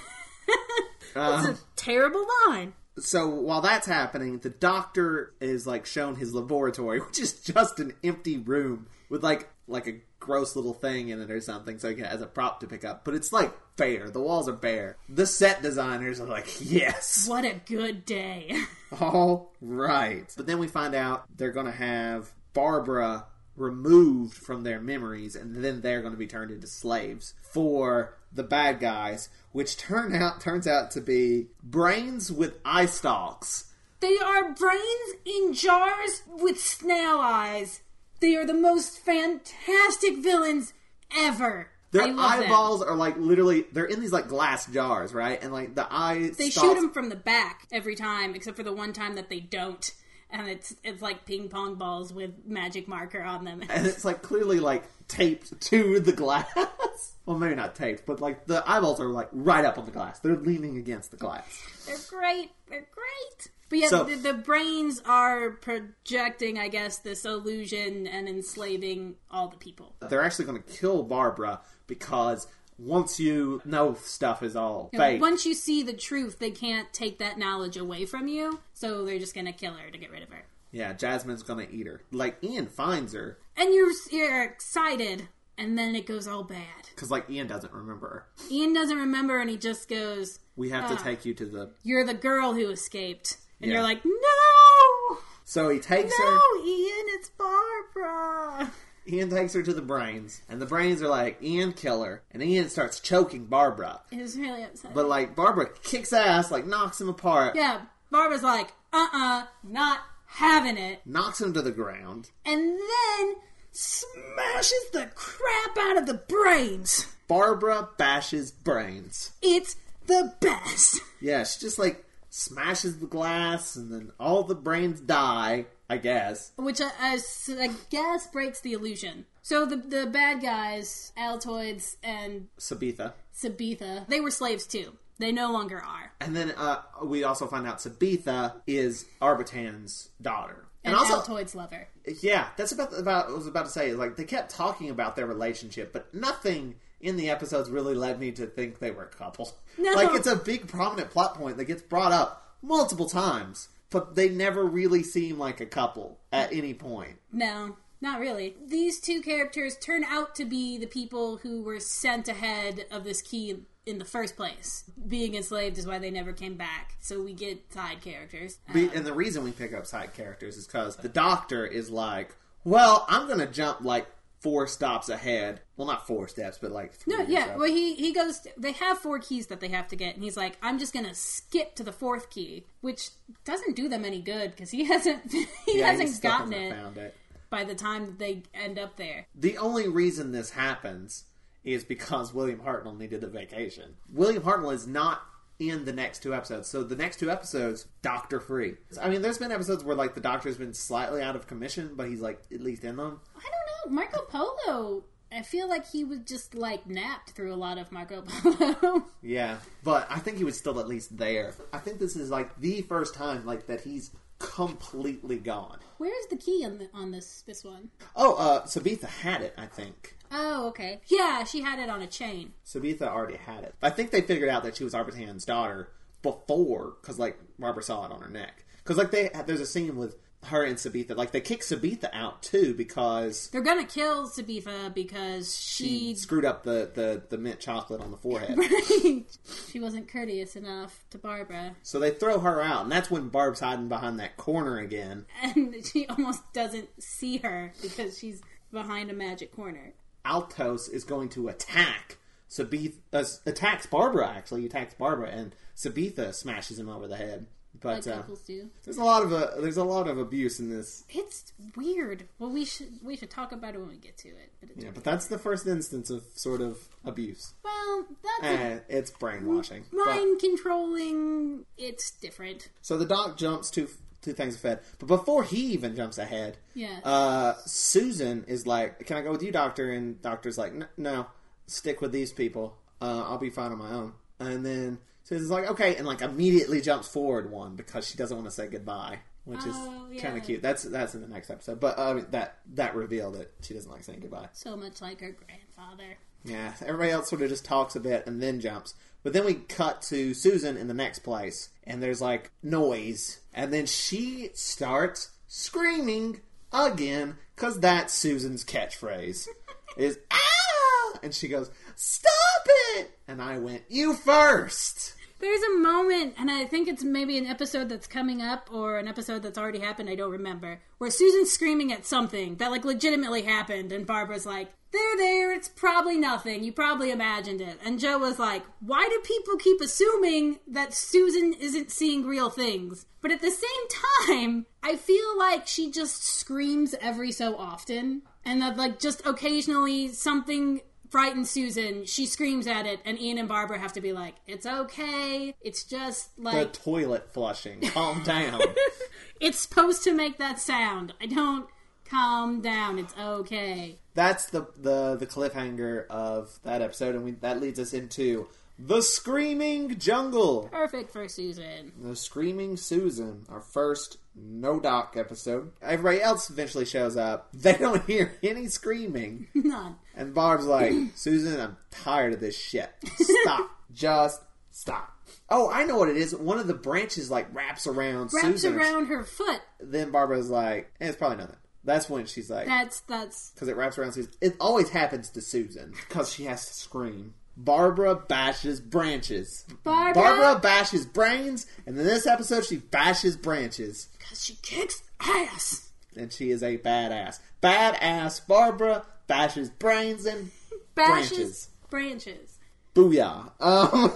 That's um, a terrible line. So while that's happening, the doctor is like shown his laboratory, which is just an empty room with like like a gross little thing in it or something, so he has a prop to pick up. But it's like bare. The walls are bare. The set designers are like, yes, What a good day. all right. But then we find out they're going to have Barbara removed from their memories, and then they're going to be turned into slaves for the bad guys, which turn out turns out to be brains with eye stalks. They are brains in jars with snail eyes. They are the most fantastic villains ever. Their I love them. eyeballs are like literally, they're in these like glass jars, right? And like the eye They stalks, shoot them from the back every time, except for the one time that they don't. And it's it's like ping pong balls with magic marker on them. and it's like clearly like taped to the glass. Well, maybe not taped, but like the eyeballs are like right up on the glass. They're leaning against the glass. They're great. They're great. But yeah, So- the, the brains are projecting, I guess, this illusion and enslaving all the people. They're actually going to kill Barbara because once you know stuff is all You know, fake. once you see the truth, they can't take that knowledge away from you, so they're just going to kill her to get rid of her. Yeah, Jasmine's going to eat her. Like Ian finds her And you're, you're excited, and then it goes all bad. because like Ian doesn't remember her. Ian doesn't remember, and he just goes, We have Ah. to take you to the. "You're the girl who escaped." And Yeah. you're like, "No! So he takes her. No, Ian, it's Barbara!" Ian takes her to the brains, and the brains are like, Ian, kill her. And Ian starts choking Barbara. It was really upsetting. But, like, Barbara kicks ass, like, knocks him apart, Yeah, Barbara's like, uh-uh, not having it. knocks him to the ground. And then smashes the crap out of the brains. Barbara bashes brains. It's the best. Yeah, she just, like, smashes the glass, and then all the brains die, I guess. Which I, I, I guess breaks the illusion. So the the bad guys, Altoids and Sabitha. Sabitha, they were slaves too. They no longer are. And then uh, we also find out Sabitha is Arbitan's daughter. And, also, Altoids love her. yeah, that's about about I was about to say. Like they kept talking about their relationship, but nothing in the episodes really led me to think they were a couple. No. Like it's a big prominent plot point that gets brought up multiple times, but they never really seem like a couple at any point. No, not really. These two characters turn out to be the people who were sent ahead of this key in the first place. Being enslaved is why they never came back. So we get side characters. Be- and the reason we pick up side characters is because the doctor is like, well, I'm going to jump like four stops ahead. Well, not four steps, but like three. No, or yeah. so. Well, he he goes. They have four keys that they have to get, and he's like, "I'm just gonna skip to the fourth key," which doesn't do them any good because he hasn't he Yeah, he hasn't still gotten hasn't it found it. by the time that they end up there. The only reason this happens is because William Hartnell needed a vacation. William Hartnell is not in the next two episodes, so the next two episodes, Doctor free. I mean, there's been episodes where like the Doctor's been slightly out of commission, but he's like at least in them. I don't know, Marco Polo. I feel like he was just like napped through a lot of Marco Polo. Yeah, but I think he was still at least there. I think this is like the first time like that he's completely gone. Where's the key on the, on this this one? Oh, uh, Sabitha had it, I think. Oh, okay. Yeah, she had it on a chain. Sabitha already had it. I think they figured out that she was Arbitan's daughter before, because, like, Barbara saw it on her neck. Because, like, they there's a scene with her and Sabitha. Like, they kick Sabitha out, too, because... They're gonna kill Sabitha because she... she screwed up the, the, the mint chocolate on the forehead. Right. She wasn't courteous enough to Barbara. So they throw her out, and that's when Barb's hiding behind that corner again. And she almost doesn't see her because she's behind a magic corner. Altos is going to attack Sabitha... Uh, attacks Barbara, actually. He attacks Barbara, and Sabitha smashes him over the head. But like uh, couples do. There's a lot of uh, there's a lot of abuse in this. It's weird. Well, we should we should talk about it when we get to it. But it's yeah, but that's the first instance of sort of abuse. Well, that's eh, a, it's brainwashing, mind but, controlling. It's different. So the doc jumps two two things ahead, but before he even jumps ahead, yeah, uh, Susan is like, "Can I go with you, Doctor?" And Doctor's like, "No, stick with these people. Uh, I'll be fine on my own." And then Susan's like, okay, and like immediately jumps forward one because she doesn't want to say goodbye, which is oh, yeah. kind of cute. That's that's in the next episode, but uh, that that revealed that she doesn't like saying goodbye. So much like her grandfather. Yeah, everybody else sort of just talks a bit and then jumps. But then we cut to Susan in the next place, and there's like noise, and then she starts screaming again because that's Susan's catchphrase is ah, and she goes, "Stop it!" And I went, "You first." There's a moment, and I think it's maybe an episode that's coming up or an episode that's already happened, I don't remember, where Susan's screaming at something that like legitimately happened, and Barbara's like, "There, there, it's probably nothing. You probably imagined it." And Joe was like, "Why do people keep assuming that Susan isn't seeing real things?" But at the same time, I feel like she just screams every so often, and that like just occasionally something frightens Susan, she screams at it, and Ian and Barbara have to be like, "It's okay. It's just like... the toilet flushing. Calm down." It's supposed to make that sound. I don't... Calm down. It's okay. That's the the, the cliffhanger of that episode, and we, that leads us into The Screaming Jungle. Perfect for Susan. The Screaming Susan, our first no doc episode. Everybody else eventually shows up. They don't hear any screaming. None. And Barb's like, "Susan, I'm tired of this shit. Stop. Just stop." Oh, I know what it is. One of the branches like wraps around wraps Susan. Wraps around her foot. Then Barbara's like, eh, "It's probably nothing." That's when she's like... That's, that's... Because it wraps around Susan. It always happens to Susan. Because she has to scream. Barbara bashes branches. Barbara... Barbara bashes brains. And in this episode, she bashes branches. Because she kicks ass. And she is a badass. Badass Barbara bashes brains and bashes branches. branches. Booyah. Um...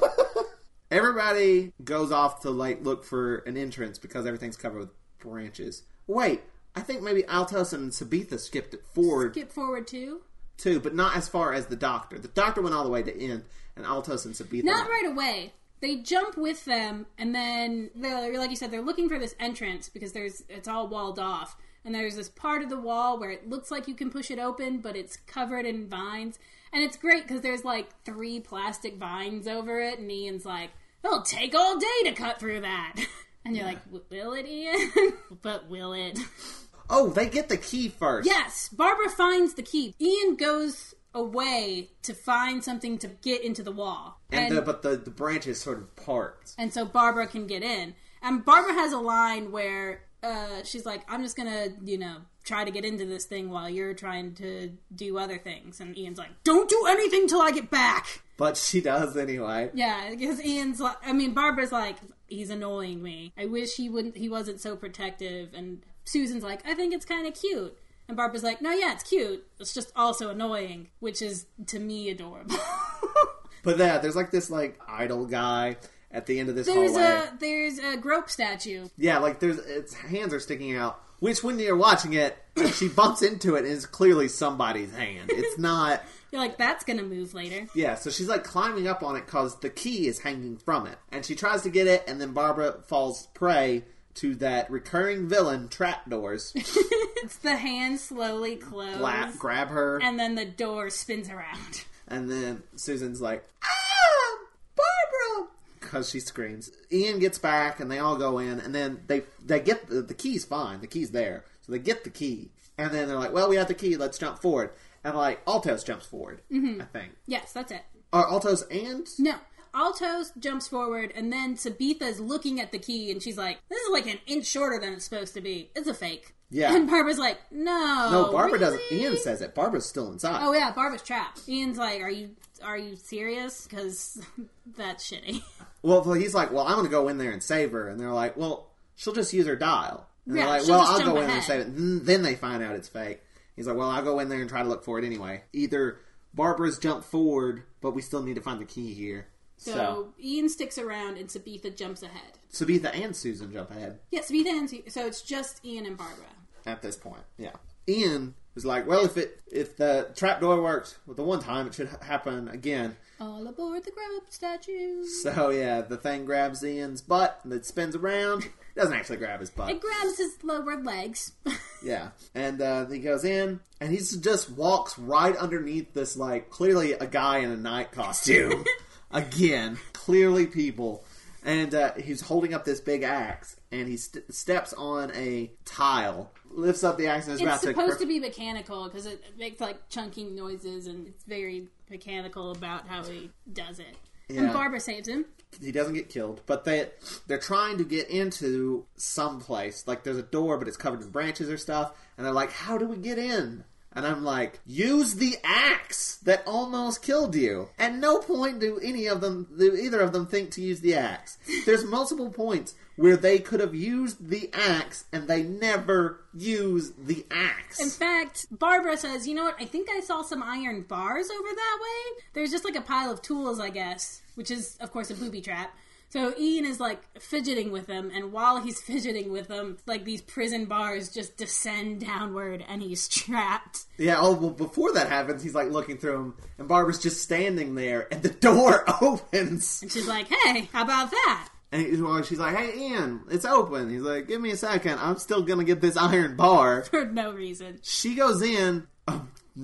Everybody goes off to, like, look for an entrance because everything's covered with branches. Wait... I think maybe Altos and Sabitha skipped it forward. Skip forward too? Too, but not as far as the Doctor. The Doctor went all the way to end, and Altos and Sabitha... Not right away. They jump with them, and then, they're, like you said, they're looking for this entrance, because there's it's all walled off. And there's this part of the wall where it looks like you can push it open, but it's covered in vines. And it's great, because there's like three plastic vines over it, and Ian's like, "It'll take all day to cut through that." And you're yeah. like, "Will it, Ian?" But will it? Oh, they get the key first. Yes, Barbara finds the key. Ian goes away to find something to get into the wall. And, and the, but the, the branches sort of part. And so Barbara can get in. And Barbara has a line where uh, she's like, "I'm just gonna, you know, try to get into this thing while you're trying to do other things." And Ian's like, "Don't do anything till I get back." But she does anyway. Yeah, because Ian's like, I mean, Barbara's like, "He's annoying me. I wish he wouldn't, he wasn't so protective." And Susan's like, "I think it's kind of cute." And Barbara's like, "No, yeah, it's cute. It's just also annoying," which is, to me, adorable. But yeah, there's like this, like, idol guy at the end of this there's hallway. A, there's a Grope statue. Yeah, like, there's its hands are sticking out, which when you're watching it, she bumps into it and it's clearly somebody's hand. It's not... You're like, that's gonna move later. Yeah, so she's like climbing up on it because the key is hanging from it. And she tries to get it, and then Barbara falls prey to that recurring villain, trapdoors. It's the hand slowly close. Gla- grab her. And then the door spins around. And then Susan's like, "Ah! Barbara!" Because she screams. Ian gets back, and they all go in, and then they they get the, the key's fine. The key's there. So they get the key. And then they're like, "Well, we have the key. Let's jump forward." And, like, Altos jumps forward, mm-hmm. I think. Yes, that's it. Are Altos and... No. Altos jumps forward, and then Sabitha's looking at the key, and she's like, this is like an inch shorter than it's supposed to be. It's a fake. Yeah. And Barbara's like, no. No, Barbara really? doesn't. Ian says it. Barbara's still inside. Oh, yeah, Barbara's trapped. Ian's like, are you are you serious? Because that's shitty. Well, he's like, well, I'm going to go in there and save her. And they're like, well, she'll just use her dial. And yeah, they're like, she'll well, just I'll jump go in ahead. there and save it. And then they find out it's fake. He's like, well, I'll go in there and try to look for it anyway. Either Barbara's jumped forward, but we still need to find the key here. So, So, Ian sticks around and Sabitha jumps ahead. Sabitha and Susan jump ahead Yeah, Sabitha and Su- so it's just Ian and Barbara. at this point. Yeah. Ian was like, well, if it if the trapdoor worked with the one time, it should ha- happen again. All aboard the Grub statue. So, yeah, the thing grabs Ian's butt and it spins around. It doesn't actually grab his butt. It grabs his lower legs. Yeah. And uh, he goes in, and he just walks right underneath this, like, clearly a guy in a night costume. Again, clearly people. And uh, he's holding up this big axe, and he st- steps on a tile, lifts up the axe, and is It's about to... supposed to be mechanical because it makes like chunking noises and it's very mechanical about how he does it. Yeah. And Barbara saves him. He doesn't get killed, but they, they're trying to get into some place. Like, there's a door, but it's covered in branches or stuff, and they're like, how do we get in? And I'm like, use the axe that almost killed you. At no point do any of them, do either of them think to use the axe. There's multiple points where they could have used the axe, and they never use the axe. In fact, Barbara says, you know what, I think I saw some iron bars over that way. There's just like a pile of tools, I guess, which is, of course, a booby trap. So Ian is, like, fidgeting with them, and while he's fidgeting with them, like, these prison bars just descend downward, and he's trapped. Yeah, oh, well, before that happens, he's, like, looking through them, and Barbara's just standing there, and the door opens. And she's like, hey, how about that? And he, well, she's like, hey, Ian, it's open. He's like, give me a second. I'm still going to get this iron bar. For no reason. She goes in, a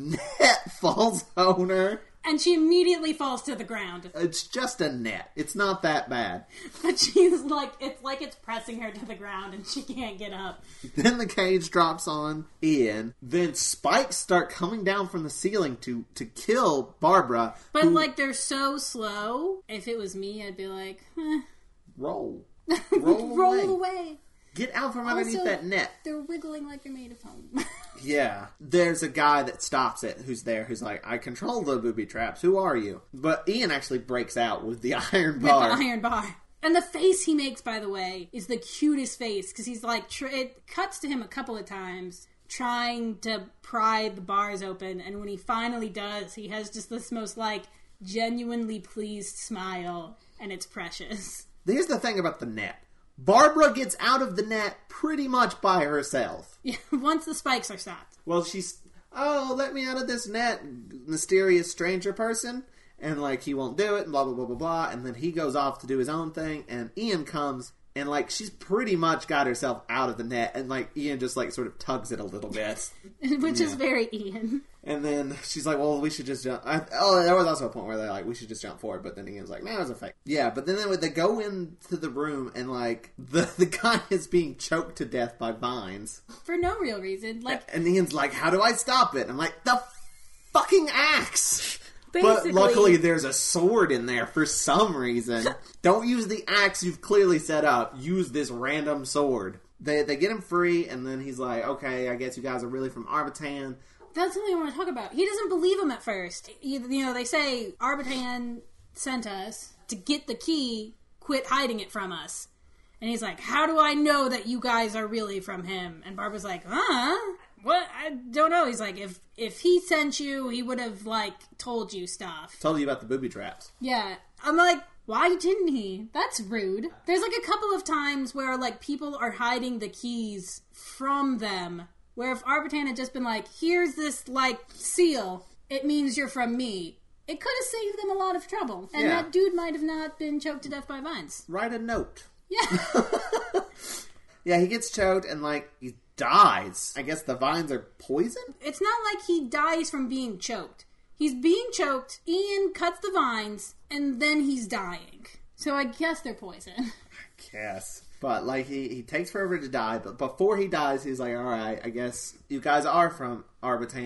net falls on her. And she immediately falls to the ground. It's just a net. It's not that bad. But she's like, it's like it's pressing her to the ground and she can't get up. Then the cage drops on Ian. Then spikes start coming down from the ceiling to, to kill Barbara. But, who, like, they're so slow. If it was me, I'd be like, eh. Roll. Roll, Roll away. away. Get out from underneath Also, that net. They're wiggling like they're made of foam. Yeah. There's a guy that stops it who's there who's like, I control the booby traps. Who are you? But Ian actually breaks out with the iron bar. With the iron bar. And the face he makes, by the way, is the cutest face. Because he's like, tr- it cuts to him a couple of times trying to pry the bars open. And when he finally does, he has just this most, like, genuinely pleased smile. And it's precious. Here's the thing about the net. Barbara gets out of the net pretty much by herself. Yeah, once the spikes are stopped. Well, she's, oh, let me out of this net, mysterious stranger person. And, like, he won't do it, and blah, blah, blah, blah, blah. And then he goes off to do his own thing, and Ian comes, and, like, she's pretty much got herself out of the net. And, like, Ian just, like, sort of tugs it a little bit. Which Yeah. is very Ian. And then she's like, well, we should just jump. I, oh, there was also a point where they're like, we should just jump forward. But then Ian's like, no, it was a fake. Yeah, but then they, they go into the room and, like, the, the guy is being choked to death by vines. For no real reason. Like, And Ian's like, how do I stop it? I'm like, the fucking axe! basically, But luckily there's a sword in there for some reason. Don't use the axe you've clearly set up. Use this random sword. They, they get him free, and then he's like, okay, I guess you guys are really from Arbitan. that's something I want to talk about. He doesn't believe him at first. You, you know, they say, Arbitan sent us to get the key, quit hiding it from us. And he's like, how do I know that you guys are really from him? And Barbara's like, huh? What? I don't know. He's like, if if he sent you, he would have, like, told you stuff. Told you about the booby traps. Yeah. I'm like, why didn't he? That's rude. There's, like, a couple of times where, like, people are hiding the keys from them. Where if Arbitan had just been like, here's this, like, seal, it means you're from me. It could have saved them a lot of trouble. And Yeah. that dude might have not been choked to death by vines. Write a note. Yeah. Yeah, he gets choked and, like, he dies. I guess the vines are poison? It's not like he dies from being choked. He's being choked, Ian cuts the vines, and then he's dying. So I guess they're poison. Guess. But, like, he, he takes forever to die, but before he dies, he's like, alright, I guess you guys are from Arbitan.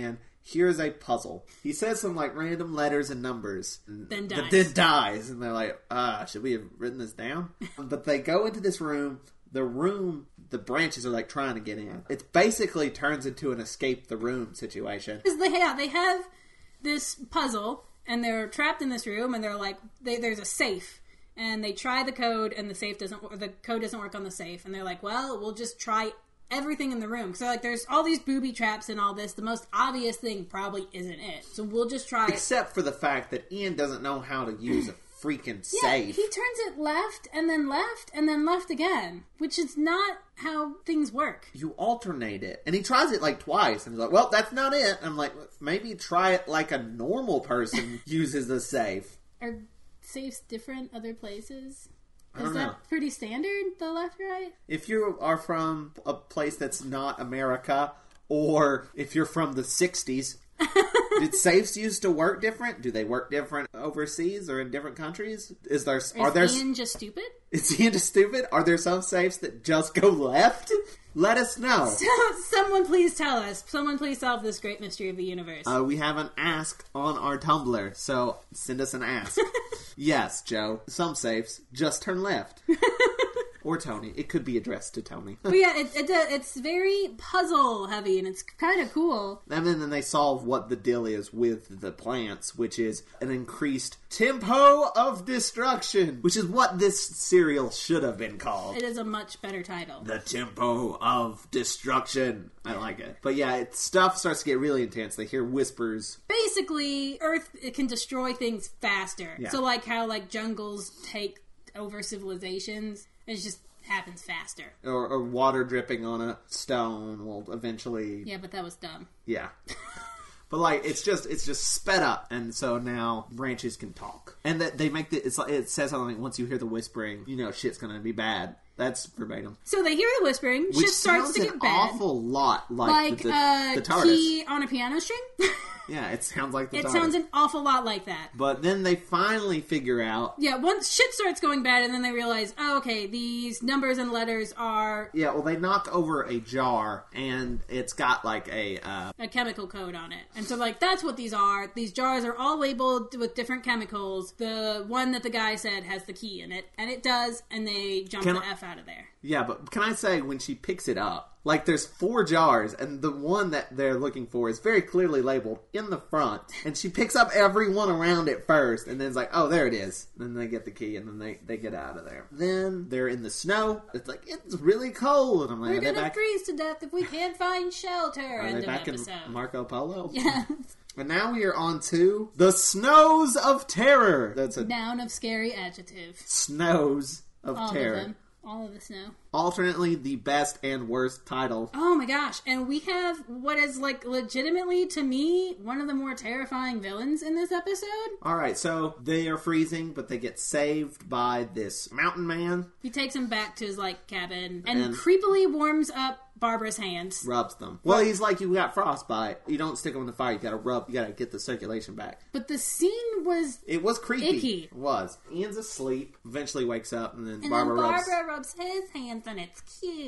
here's a puzzle. He says some, like, random letters and numbers. Then dies. But then dies. And they're like, ah, should we have written this down? But they go into this room. The room, the branches are, like, trying to get in. It basically turns into an escape the room situation. Because they have, they have this puzzle, and they're trapped in this room, and they're like, they, there's a safe. And they try the code, and the safe doesn't, or the code doesn't work on the safe. And they're like, well, we'll just try everything in the room. So, like, there's all these booby traps and all this. The most obvious thing probably isn't it. So we'll just try Except for the fact that Ian doesn't know how to use a freaking yeah, safe. He turns it left, and then left, and then left again. Which is not how things work. You alternate it. And he tries it, like, twice. And he's like, well, that's not it. And I'm like, maybe try it like a normal person uses a safe. Are safes different other places? I Is don't that know. pretty standard, the left right? If you are from a place that's not America, or if you're from the sixties, did safes used to work different? Do they work different overseas or in different countries? Is there Is are there Ian just stupid? is Ian just stupid? Are there some safes that just go left? Let us know. So, someone please tell us. Someone please solve this great mystery of the universe. Uh, we have an ask on our Tumblr, so send us an ask. Yes, Joe. Some safes just turn left. Or Tony. It could be addressed to Tony. But yeah, it, it, it's very puzzle heavy, and it's kind of cool. And then, then they solve what the deal is with the plants, which is an increased tempo of destruction, which is what this serial should have been called. It is a much better title. The tempo of destruction. I like it. But yeah, it, stuff starts to get really intense. They hear whispers. Basically, Earth it can destroy things faster. Yeah. So like how like jungles take over civilizations, it just happens faster. Or, or water dripping on a stone will eventually... Yeah, but that was dumb. Yeah. But like it's just it's just sped up, and so now branches can talk, and that they make the it's like it says something like once you hear the whispering, you know shit's gonna be bad. That's verbatim. So they hear the whispering, Which shit starts to sounds get an bad. awful lot like, Like the, the, uh, the TARDIS. key on a piano string. Yeah, it sounds like the It TARDIS. sounds an awful lot like that. But then they finally figure out. Yeah, once shit starts going bad, and then they realize, oh, okay, these numbers and letters are Yeah, well, they knock over a jar, and it's got like a. Uh, a chemical code on it. And so, like, that's what these are. These jars are all labeled with different chemicals. The one that the guy said has the key in it, and it does, and they jump Can the I- F out of there. yeah, but can I say when she picks it up, like there's four jars, and the one that they're looking for is very clearly labeled in the front, and she picks up every one around it first, and then it's like, oh, there it is. Then they get the key, and then they, they get out of there. Then they're in the snow. It's like, it's really cold. I'm like, We're are they gonna back, freeze to death if we can't find shelter. are End they of back in episode. Marco Polo? Yeah. And now we are on to the Snows of Terror. That's a Noun of scary adjective. Snows of All Terror. of them. All of the snow. Alternately, the best and worst title. Oh my gosh. And we have what is, like, legitimately, to me, one of the more terrifying villains in this episode. Alright, so they are freezing, but they get saved by this mountain man. He takes him back to his, like, cabin and, And- creepily warms up Barbara's hands. Rubs them. Well, he's like, you got frostbite. You don't stick them in the fire. You gotta rub. You gotta get the circulation back. But the scene was... It was creepy. Icky. It was. Ian's asleep. Eventually wakes up, and then And Barbara then rubs. Barbara rubs his hands, and it's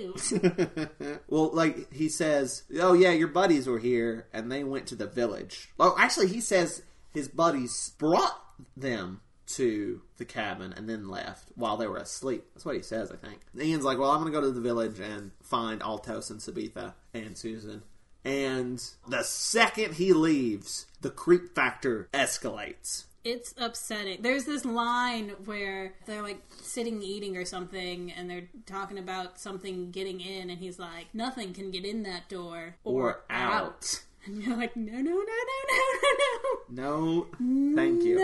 cute. Well, like, he says, oh yeah, your buddies were here, and they went to the village. Oh, actually, he says his buddies brought them to the cabin and then left while they were asleep. That's what he says, I think. Ian's like, well, I'm going to go to the village and find Altos and Sabitha and Susan. And the second he leaves, the creep factor escalates. It's upsetting. There's this line where they're, like, sitting eating or something, and they're talking about something getting in, and he's like, nothing can get in that door. Or, Or out. And you're like, no, no, no, no, no, no, No, thank you.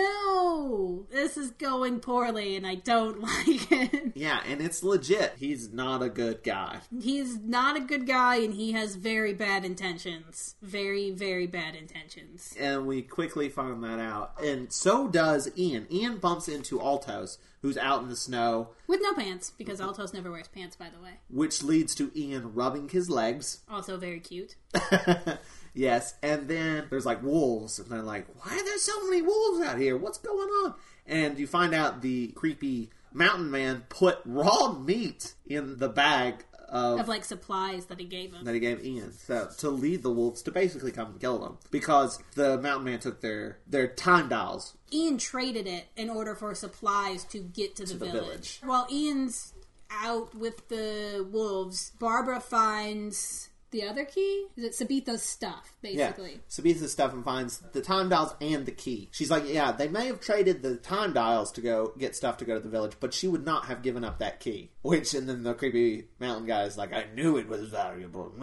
No, this is going poorly, and I don't like it. Yeah, and it's legit. He's not a good guy. He's not a good guy, and he has very bad intentions. Very, very bad intentions. And we quickly find that out. And so does Ian. Ian bumps into Altos, who's out in the snow, With no pants, because Altos never wears pants, by the way. which leads to Ian rubbing his legs. Also very cute. Yes, and then there's like wolves, and they're like, why are there so many wolves out here? What's going on? And you find out the creepy mountain man put raw meat in the bag of, of like supplies that he gave him. that he gave Ian. So to lead the wolves to basically come and kill them because the mountain man took their their time dials. Ian traded it in order for supplies to get to the, To the village. village. While Ian's out with the wolves, Barbara finds the other key. Is it Sabitha's stuff, basically? Yeah. Sabitha's stuff and finds the time dials and the key. She's like, yeah, they may have traded the time dials to go get stuff to go to the village, but she would not have given up that key. Which, and then the creepy mountain guy is like, I knew it was valuable.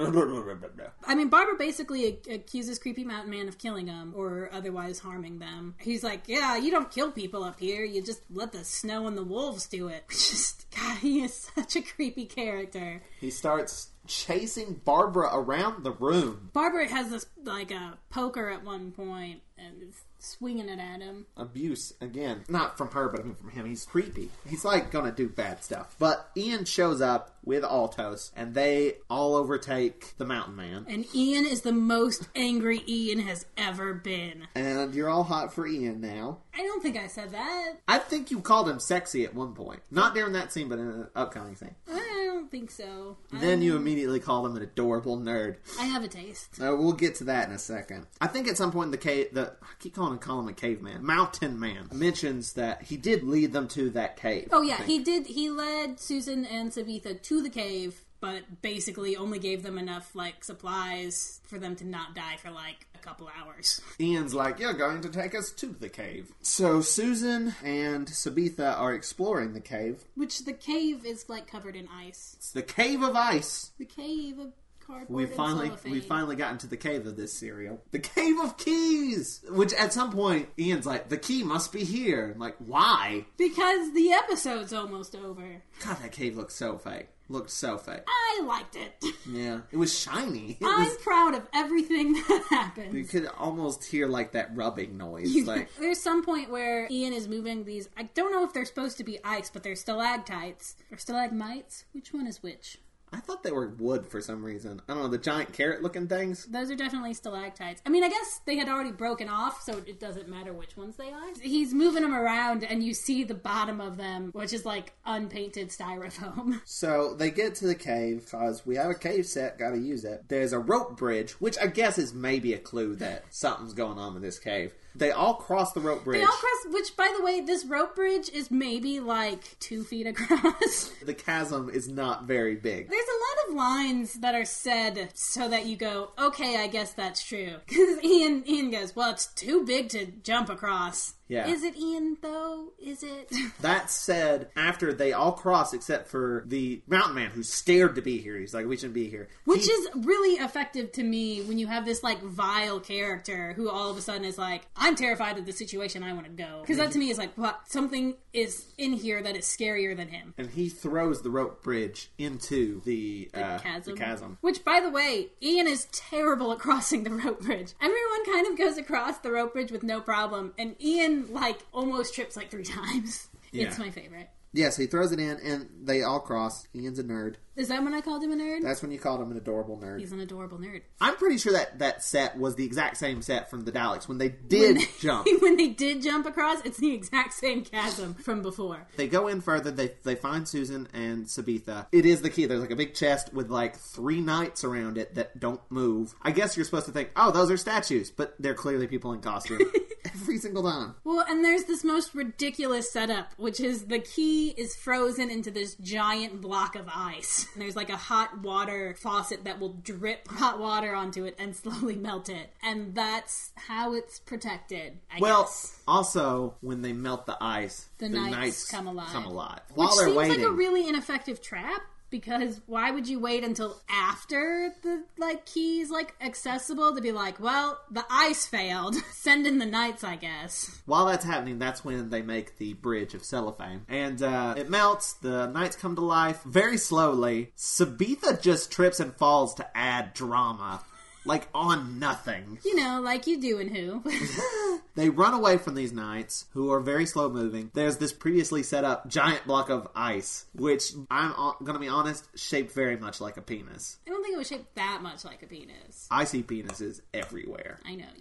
I mean, Barbara basically accuses Creepy Mountain Man of killing them or otherwise harming them. He's like, yeah, you don't kill people up here. You just let the snow and the wolves do it. Just, God, he is such a creepy character. He starts chasing Barbara around the room. Barbara has this, like, a poker at one point and is swinging it at him. Abuse, again. Not from her, but I mean from him. He's creepy. He's, like, gonna do bad stuff. But Ian shows up with Altos, and they all overtake the mountain man. And Ian is the most angry Ian has ever been. And you're all hot for Ian now. I don't think I said that. I think you called him sexy at one point. Not during that scene, but in an upcoming scene. I don't think so. Then I, you immediately called him an adorable nerd. I have a taste. Uh, we'll get to that in a second. I think at some point the cave, the I keep calling him, calling him a caveman, mountain man, mentions that he did lead them to that cave. Oh yeah, he did. He led Susan and Sabitha to the cave, but basically only gave them enough like supplies for them to not die for like a couple hours. Ian's like, you're going to take us to the cave. So Susan and Sabitha are exploring the cave. Which the cave is like covered in ice. It's the cave of ice. The cave of cardboard We and finally cellophane. we finally got into the cave of this cereal. The cave of keys! Which at some point, Ian's like, the key must be here. I'm like, why? Because the episode's almost over. God, that cave looks so fake. Looked so fake. I liked it. Yeah. It was shiny. It I'm was, proud of everything that happened. you could almost hear like that rubbing noise. Like, There's some point where Ian is moving these, I don't know if they're supposed to be ice, but they're stalactites. Or stalagmites? Which one is which? I thought they were wood for some reason. I don't know, the giant carrot looking things. Those are definitely stalactites. I mean, I guess they had already broken off, so it doesn't matter which ones they are. He's moving them around, and you see the bottom of them, which is like unpainted styrofoam. So they get to the cave because we have a cave set, gotta use it. There's a rope bridge, which I guess is maybe a clue that something's going on with this cave. They all cross the rope bridge. They all cross, which, by the way, this rope bridge is maybe like two feet across. The chasm is not very big. There's a lot of lines that are said so that you go, okay, I guess that's true. Because Ian, Ian goes, well, it's too big to jump across. Yeah. Is it Ian, though? Is it? That said, after they all cross except for the mountain man who's scared to be here. He's like, we shouldn't be here. Which He- is really effective to me when you have this, like, vile character who all of a sudden is like, I'm terrified of the situation, I want to go. Because that to me is like, what? Something is in here that is scarier than him. And he throws the rope bridge into the, The uh, chasm. the chasm. Which, by the way, Ian is terrible at crossing the rope bridge. Everyone kind of goes across the rope bridge with no problem, and Ian, like, almost trips like three times. Yeah. It's my favorite. Yeah, so he throws it in, and they all cross. Ian's a nerd. Is that when I called him a nerd? That's when you called him an adorable nerd. He's an adorable nerd. I'm pretty sure that that set was the exact same set from the Daleks when they did When- jump. when they did jump across, it's the exact same chasm from before. They go in further. They they find Susan and Sabitha. It is the key. There's like a big chest with like three knights around it that don't move. I guess you're supposed to think, oh, those are statues, but they're clearly people in costume every single time. Well, and there's this most ridiculous setup, which is the key is frozen into this giant block of ice. And there's like a hot water faucet that will drip hot water onto it and slowly melt it. And that's how it's protected, I Well, guess. also when they melt the ice, The knights come alive. Come alive. Which While they're seems waiting, like a really ineffective trap. Because why would you wait until after the, like, key's, like, accessible to be like, well, the ice failed. Send in the knights, I guess. while that's happening, that's when they make the bridge of cellophane. And uh, it melts, the knights come to life very slowly. Sabitha just trips and falls to add drama. Like, on nothing. You know, like you do in Who. They run away from these knights, who are very slow moving. There's this previously set up giant block of ice, which, I'm going to be honest, shaped very much like a penis. I don't think it was shaped that much like a penis. I see penises everywhere. I know you do.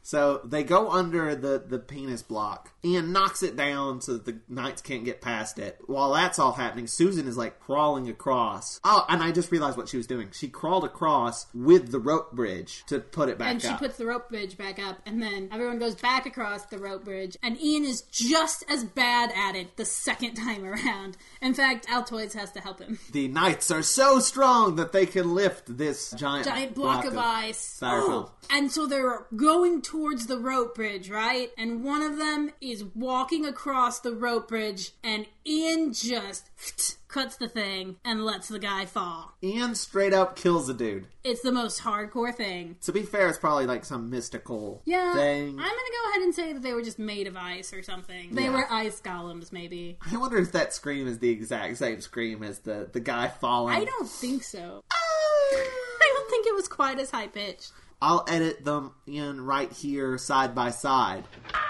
So they go under the, the penis block. Ian knocks it down so that the knights can't get past it. While that's all happening, Susan is like crawling across. Oh, and I just realized what she was doing. She crawled across with the rope bridge to put it back up. And she up. puts the rope bridge back up, and then everyone goes back across the rope bridge, and Ian is just as bad at it the second time around. In fact, Altoids has to help him. The knights are so strong that they can lift this giant, giant block, block of, of ice. Oh. And so they're going towards the rope bridge, right? And one of them is walking across the rope bridge, and Ian just cuts the thing and lets the guy fall. Ian straight up kills the dude. It's the most hardcore thing. To be fair, it's probably like some mystical yeah, thing. I'm gonna go ahead and say that they were just made of ice or something. They yeah. were ice golems, maybe. I wonder if that scream is the exact same scream as the, the guy falling. I don't think so. I don't think it was quite as high-pitched. I'll edit them in right here, side by side.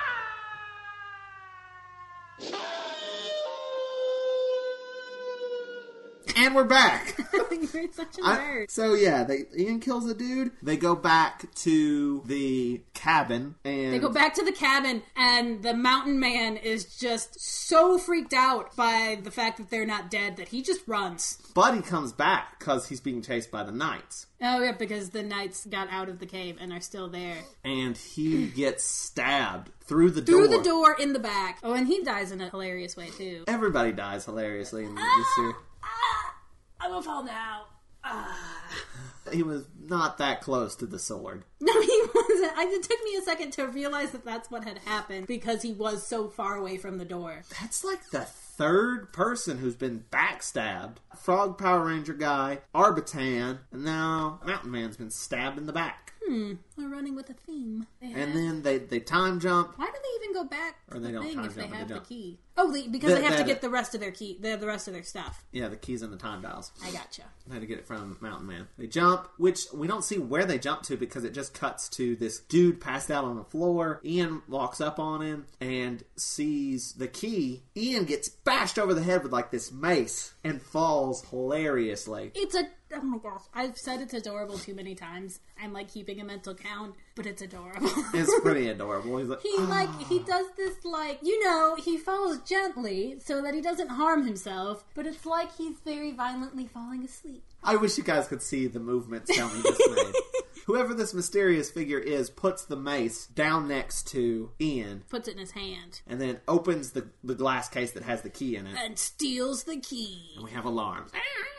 And we're back. You're such a nerd. I, so yeah, they Ian kills the dude. They go back to the cabin, and they go back to the cabin, and the mountain man is just so freaked out by the fact that they're not dead that he just runs. But he comes back because he's being chased by the knights. Oh yeah, because the knights got out of the cave and are still there. And he gets stabbed through the through door. Through the door in the back. Oh, and he dies in a hilarious way too. Everybody dies hilariously in ah, this series. Ah, I will fall now. Ah. He was not that close to the sword. No, he wasn't. I, it took me a second to realize that that's what had happened because he was so far away from the door. That's like the third person who's been backstabbed. Frog Power Ranger guy, Arbitan, and now Mountain Man's been stabbed in the back. Hmm, we're running with a theme. They and have... then they, they time jump. Why do they even go back to or they the don't thing time if they jump, have they the jump. key? Oh, they, because the, they have they to get to... the rest of their key. They have the rest of their stuff. Yeah, the keys and the time dials. I gotcha. They had to get it from Mountain Man. They jump, which we don't see where they jump to because it just cuts to this dude passed out on the floor. Ian walks up on him and sees the key. Ian gets bashed over the head with like this mace and falls hilariously. It's a... Oh my gosh. I've said it's adorable too many times. I'm like keeping a mental count, but it's adorable. It's pretty adorable. He's like, he like, he does this like, you know, he falls gently so that he doesn't harm himself, but it's like he's very violently falling asleep. I wish you guys could see the movements Tony just made. Whoever this mysterious figure is puts the mace down next to Ian. Puts it in his hand. And then opens the, the glass case that has the key in it. And steals the key. And we have alarms.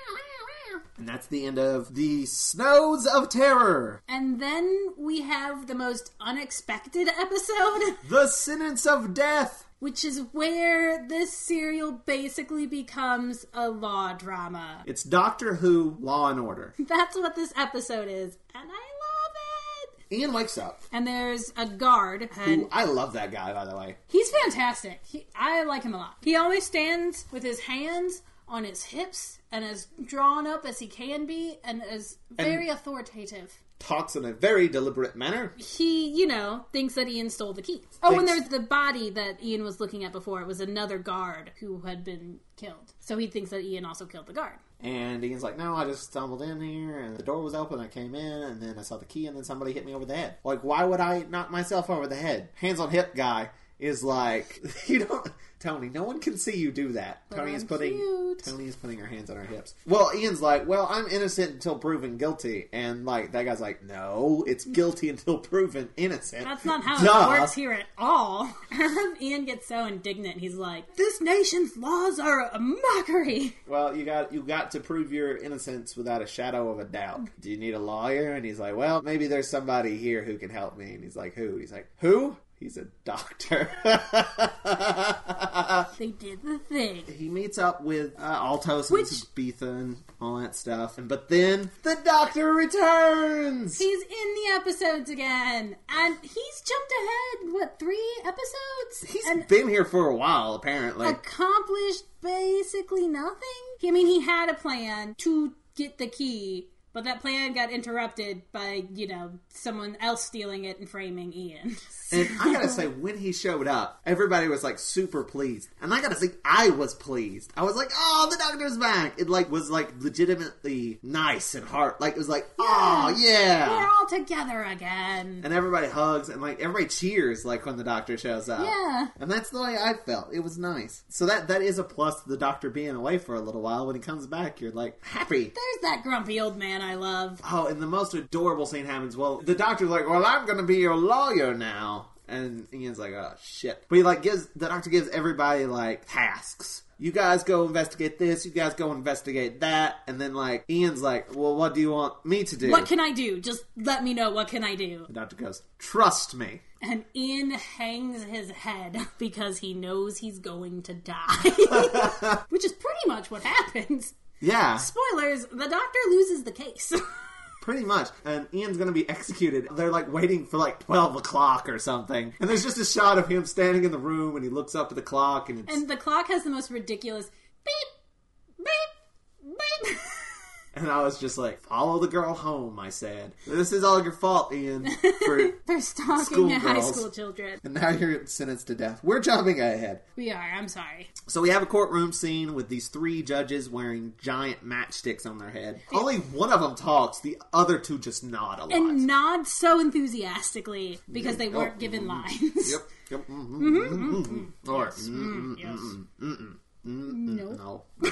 And that's the end of the Snows of Terror. And then we have the most unexpected episode. The Sentence of Death. Which is where this serial basically becomes a law drama. It's Doctor Who Law and Order. That's what this episode is. And I love it. Ian wakes up. And there's a guard. And Ooh, I love that guy, by the way. He's fantastic. He, I like him a lot. He always stands with his hands on his hips and as drawn up as he can be and as very and authoritative. Talks in a very deliberate manner. He, you know, thinks that Ian stole the key. Oh, thinks. And there's the body that Ian was looking at before. It was another guard who had been killed. So he thinks that Ian also killed the guard. And Ian's like, no, I just stumbled in here and the door was open, I came in and then I saw the key and then somebody hit me over the head. Like, why would I knock myself over the head? Hands on hip guy is like, you don't... Tony, no one can see you do that. But Tony I'm is putting cute. Tony is putting her hands on her hips. Well, Ian's like, well, I'm innocent until proven guilty, and like that guy's like, no, it's guilty until proven innocent. That's not how Duh. it works here at all. Ian gets so indignant. He's like, this nation's laws are a mockery. Well, you got you got to prove your innocence without a shadow of a doubt. Do you need a lawyer? And he's like, well, maybe there's somebody here who can help me. And he's like, who? He's like, who? He's a doctor. They did the thing. He meets up with uh, Altos Which... and Beetha and all that stuff. And But then the doctor returns! He's in the episodes again. And he's jumped ahead, what, three episodes? He's and been here for a while, apparently. Accomplished basically nothing? I mean, he had a plan to get the key But that plan got interrupted by, you know, someone else stealing it and framing Ian. And I gotta say, when he showed up, everybody was, like, super pleased. And I gotta say, I was pleased. I was like, oh, the doctor's back! It, like, was, like, legitimately nice and heart. Like, it was like, oh, yeah! We're all together again. And everybody hugs, and, like, everybody cheers, like, when the doctor shows up. Yeah. And that's the way I felt. It was nice. So that that is a plus to the doctor being away for a little while. When he comes back, you're, like, happy. There's that grumpy old man I love. Oh, and the most adorable scene happens. Well, the doctor's like, well, I'm gonna be your lawyer now. And Ian's like, oh, shit. But he, like, gives, the doctor gives everybody, like, tasks. You guys go investigate this, you guys go investigate that. And then, like, Ian's like, well, what do you want me to do? What can I do? Just let me know, what can I do? The doctor goes, trust me. And Ian hangs his head because he knows he's going to die. Which is pretty much what happens. Yeah. Spoilers, the doctor loses the case. Pretty much. And Ian's gonna be executed. They're like waiting for like twelve o'clock or something. And there's just a shot of him standing in the room and he looks up at the clock and it's... And the clock has the most ridiculous beep, beep, beep. And I was just like, follow the girl home, I said. This is all your fault, Ian. For, for stalking a high school children. And now you're sentenced to death. We're jumping ahead. We are, I'm sorry. So we have a courtroom scene with these three judges wearing giant matchsticks on their head. Yeah. Only one of them talks. The other two just nod a lot. And nod so enthusiastically because they weren't oh, given mm-hmm. lines. Yep. Yep. Mm-hmm. Mm-hmm. Mm-hmm. Or, yes. Mm-hmm. Yes. Mm-mm. Mm-mm. Nope. No. no.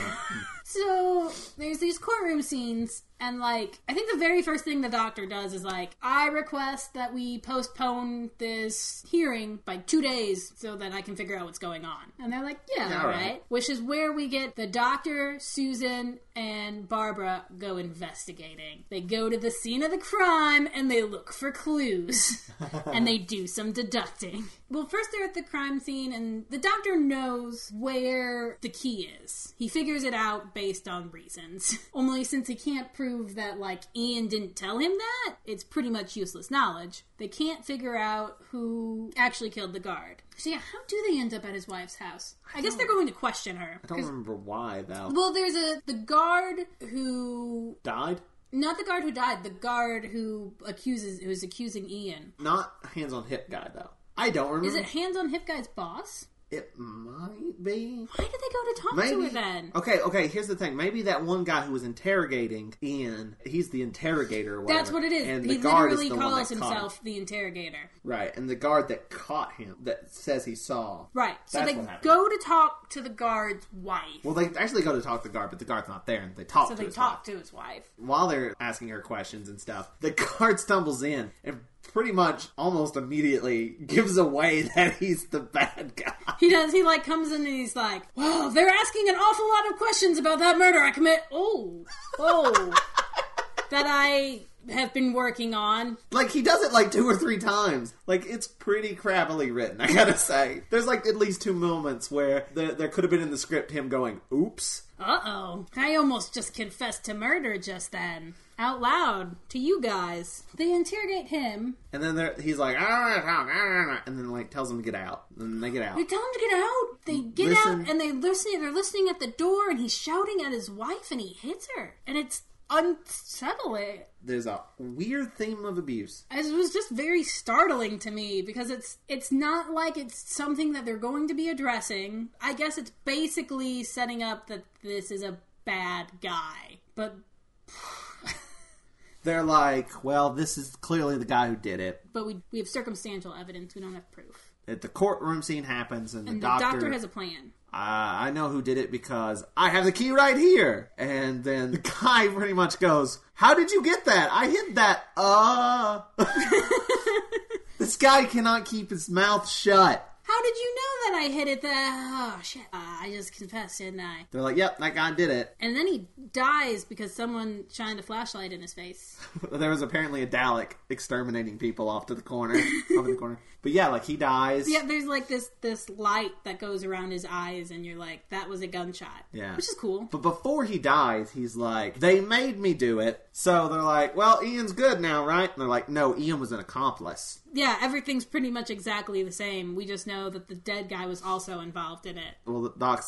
So, there's these courtroom scenes, and, like, I think the very first thing the doctor does is, like, I request that we postpone this hearing by two days so that I can figure out what's going on. And they're like, yeah, yeah all right. right. Which is where we get the doctor, Susan, and Barbara go investigating. They go to the scene of the crime, and they look for clues. And they do some deducting. Well, first they're at the crime scene, and the doctor knows where the key is. He figures it out based on reasons. Only since he can't prove that, like, Ian didn't tell him that, it's pretty much useless knowledge. They can't figure out who actually killed the guard. So yeah, how do they end up at his wife's house? I, I guess they're going to question her. I don't remember why, though. Well, there's a the guard who... died? Not the guard who died, the guard who accuses who is accusing Ian. Not Hands on Hip guy, though. I don't remember. Is it Hands on Hip guy's boss? It might be. Why did they go to talk Maybe. to her then? Okay, okay, here's the thing. Maybe that one guy who was interrogating Ian, he's the interrogator or whatever. That's what it is. And he the guard literally is the calls one that himself the interrogator. Right, and the guard that caught him, that says he saw. Right, so That's they what happened. go to talk to the guard's wife. Well, they actually go to talk to the guard, but the guard's not there, and they talk so to they his talk wife. to his wife. While they're asking her questions and stuff, the guard stumbles in and pretty much almost immediately gives away that he's the bad guy. He does. He, like, comes in and he's like, well, they're asking an awful lot of questions about that murder I commit. Oh. Oh. that I have been working on. Like, he does it, like, two or three times. Like, it's pretty crappily written, I gotta say. There's, like, at least two moments where the, there could have been in the script him going, oops. Uh-oh. I almost just confessed to murder just then. Out loud. To you guys. They interrogate him. And then he's like, ah, and then, like, tells them to get out. And then they get out. They tell him to get out. They get Listen. out, and they listen. They're listening at the door, and he's shouting at his wife, and he hits her. And it's unsettling. There's a weird theme of abuse. It was just very startling to me because it's it's not like it's something that they're going to be addressing. I guess it's basically setting up that this is a bad guy. But they're like, well, this is clearly the guy who did it. But we we have circumstantial evidence. We don't have proof. At the courtroom scene happens and the, and the doctor... doctor has a plan. Uh, I know who did it because I have the key right here. And then the guy pretty much goes, how did you get that? I hid that. Uh... This guy cannot keep his mouth shut. How did you know that I hid it there? Oh, shit. Uh, I just confessed, didn't I? They're like, yep, that guy did it. And then he dies because someone shined a flashlight in his face. There was apparently a Dalek exterminating people off to the corner. off in the corner. But yeah, like, he dies. Yeah, there's like this this light that goes around his eyes, and you're like, that was a gunshot. Yeah. Which is cool. But before he dies, he's like, they made me do it. So they're like, well, Ian's good now, right? And they're like, no, Ian was an accomplice. Yeah, everything's pretty much exactly the same. We just know that the dead guy was also involved in it. Well, the doc's like,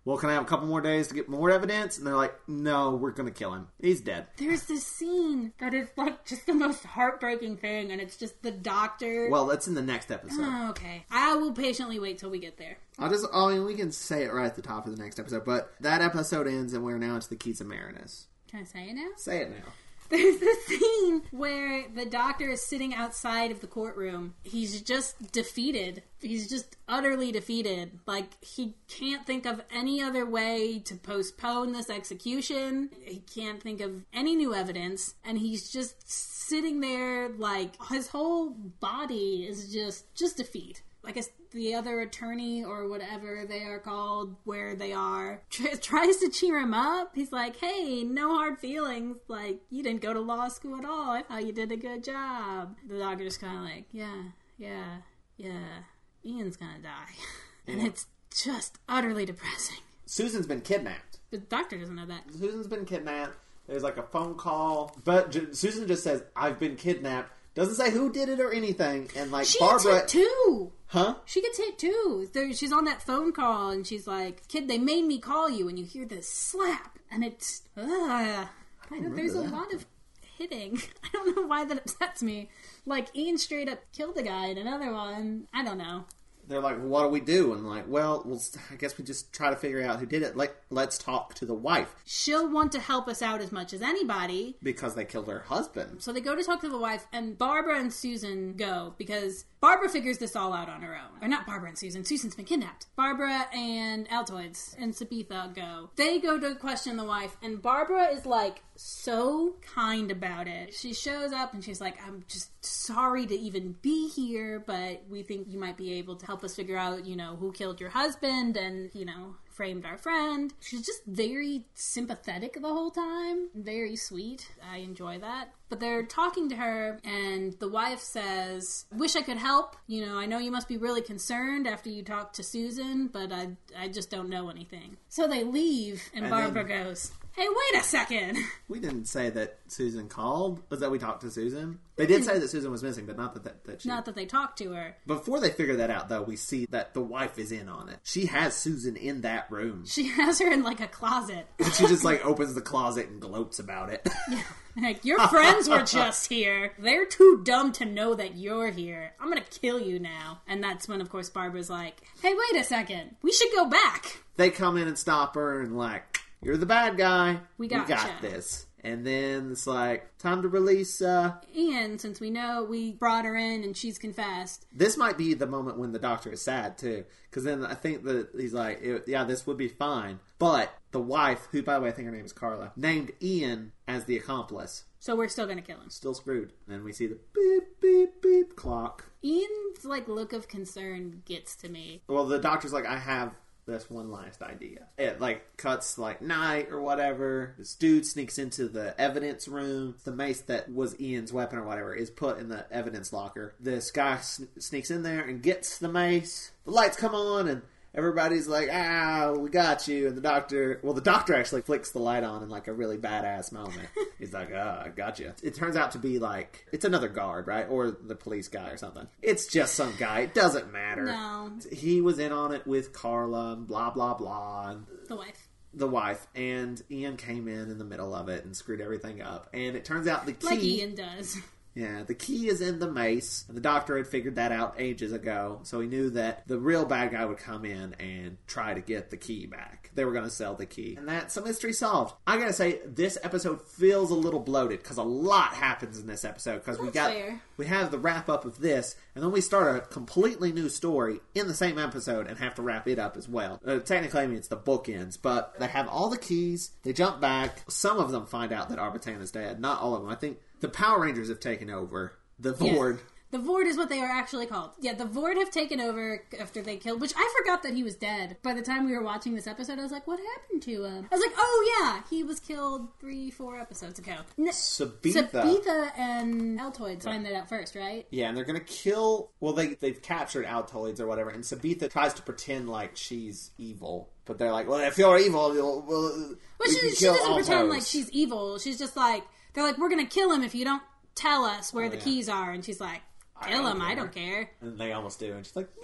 well, can I have a couple more days to get more evidence? And they're like, no, we're going to kill him. He's dead. There's this scene that is like just the most heartbreaking thing, and it's just the doctor. Well, that's in the next episode. Oh, okay. I will patiently wait till we get there. I'll just, I mean, we can say it right at the top of the next episode, but that episode ends and we're now into the keys of Marinus. Can I say it now? Say it now. There's this scene where the doctor is sitting outside of the courtroom. He's just defeated. He's just utterly defeated. Like, he can't think of any other way to postpone this execution. He can't think of any new evidence. And he's just sitting there like his whole body is just, just defeat. I guess the other attorney or whatever they are called, where they are, tr- tries to cheer him up. He's like, hey, no hard feelings. Like, you didn't go to law school at all. I thought you did a good job. The doctor's kind of like, yeah, yeah, yeah. Ian's gonna die. And Yeah. it's just utterly depressing. Susan's been kidnapped. The doctor doesn't know that. Susan's been kidnapped. There's like a phone call. But J- Susan just says, I've been kidnapped. Doesn't say who did it or anything. And like She Barbara. gets hit too. Huh? She gets hit too. There, she's on that phone call and she's like, kid, they made me call you. And you hear this slap. And it's, ugh. There's a that. lot of hitting. I don't know why that upsets me. Like, Ian straight up killed a guy in another one. I don't know. They're like, well, what do we do? And like, well, well, I guess we just try to figure out who did it. Like, let's talk to the wife. She'll want to help us out as much as anybody. Because they killed her husband. So they go to talk to the wife, and Barbara and Susan go, because Barbara figures this all out on her own. Or not Barbara and Susan, Susan's been kidnapped. Barbara and Altoids and Sabitha go. They go to question the wife, and Barbara is like so kind about it. She shows up and she's like, I'm just sorry to even be here, but we think you might be able to help us figure out, you know, who killed your husband and, you know, framed our friend. She's just very sympathetic the whole time. Very sweet. I enjoy that. But they're talking to her, and the wife says, wish I could help. You know, I know you must be really concerned after you talked to Susan, but I, I just don't know anything. So they leave, and, And Barbara then- goes, hey, wait a second. We didn't say that Susan called. Was that we talked to Susan? They did say that Susan was missing, but not that, that, that she... Not that they talked to her. Before they figure that out, though, we see that the wife is in on it. She has Susan in that room. She has her in, like, a closet. And she just, like, opens the closet and gloats about it. Like, your friends were just here. They're too dumb to know that you're here. I'm gonna kill you now. And that's when, of course, Barbara's like, hey, wait a second. We should go back. They come in and stop her and, like, you're the bad guy. We gotcha. We got this. And then it's like, time to release, uh... And since we know we brought her in and she's confessed. This might be the moment when the doctor is sad, too. Because then I think that he's like, yeah, this would be fine. But the wife, who, by the way, I think her name is Carla, named Ian as the accomplice. So we're still gonna kill him. Still screwed. And we see the beep, beep, beep clock. Ian's, like, look of concern gets to me. Well, the doctor's like, I have this one last idea. It, like, cuts, like, night or whatever. This dude sneaks into the evidence room. The mace that was Ian's weapon or whatever is put in the evidence locker. This guy sn- sneaks in there and gets the mace. The lights come on and everybody's like, ah, we got you. And the doctor, well, the doctor actually flicks the light on in like a really badass moment. He's like, ah, I got you. It turns out to be like, it's another guard, right? Or the police guy or something. It's just some guy. It doesn't matter. No. He was in on it with Carla and blah, blah, blah. And The wife. the wife. And Ian came in in the middle of it and screwed everything up. And it turns out the key... Like Ian does. Yeah, the key is in the mace. And the doctor had figured that out ages ago, so he knew that the real bad guy would come in and try to get the key back. They were going to sell the key. And that's a mystery solved. I gotta say, this episode feels a little bloated, because a lot happens in this episode, because we That's got... fair. We have the wrap-up of this, and then we start a completely new story in the same episode and have to wrap it up as well. Uh, technically, I mean, it's the bookends, but they have all the keys, they jump back, some of them find out that Arbitan is dead, not all of them. I think the Power Rangers have taken over. The Vord. Yeah. The Vord is what they are actually called. Yeah, the Vord have taken over after they killed, which I forgot that he was dead. By the time we were watching this episode, I was like, what happened to him? I was like, oh yeah, he was killed three, four episodes ago. N- Sabitha. Sabitha and Altoids find that out first, right? Yeah, and they're gonna kill... Well, they, they've captured Altoids or whatever, and Sabitha tries to pretend like she's evil. But they're like, well, if you're evil, you'll, well, Well, we she, can she kill doesn't pretend Altos. like she's evil. She's just like, they're like, we're gonna kill him if you don't tell us where Oh, the yeah. keys are. And she's like, kill don't him, I care. don't care. And they almost do, and she's like, no!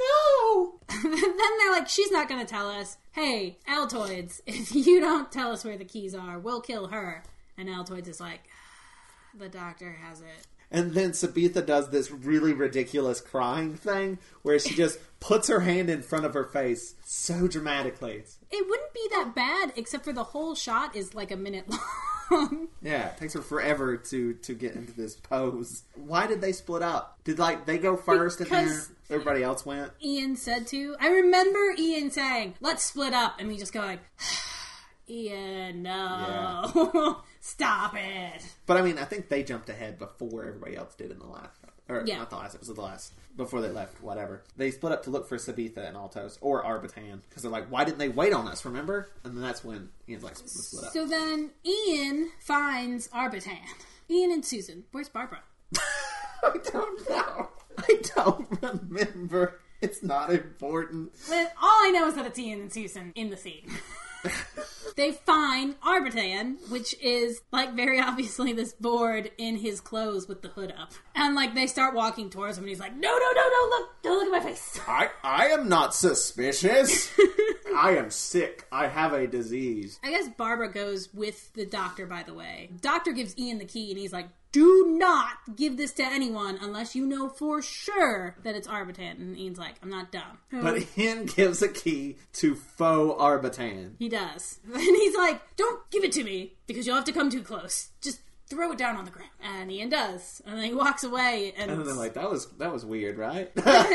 no! Then they're like, she's not going to tell us. Hey, Altoids, if you don't tell us where the keys are, we'll kill her. And Altoids is like, the doctor has it. And then Sabitha does this really ridiculous crying thing where she just puts her hand in front of her face so dramatically. It wouldn't be that bad, except for the whole shot is like a minute long. Yeah, it takes her forever to, to get into this pose. Why did they split up? Did, like, they go first and then everybody else went? Ian said to. I remember Ian saying, let's split up. And we just go like, Ian, no. Yeah. Stop it. But, I mean, I think they jumped ahead before everybody else did in the last. Or, yeah. not the last, it was the last. Before they left, whatever. They split up to look for Sabitha and Altos, or Arbitan. Because they're like, why didn't they wait on us, remember? And then that's when Ian's like, let's split up. So then Ian finds Arbitan. Ian and Susan. Where's Barbara? I don't know. I don't remember. It's not important. But all I know is that it's Ian and Susan in the scene. They find Arbitan, which is, like, very obviously this board in his clothes with the hood up. And, like, they start walking towards him, and he's like, no, no, no, no, look, don't look at my face. I, I am not suspicious. I am sick. I have a disease. I guess Barbara goes with the doctor, by the way. Doctor gives Ian the key, and he's like, do not give this to anyone unless you know for sure that it's Arbitan. And Ian's like, I'm not dumb. But Ian gives a key to faux Arbitan. He does. And he's like, don't give it to me because you'll have to come too close. Just throw it down on the ground. And Ian does. And then he walks away. And, and then they're like, that was that was weird, right?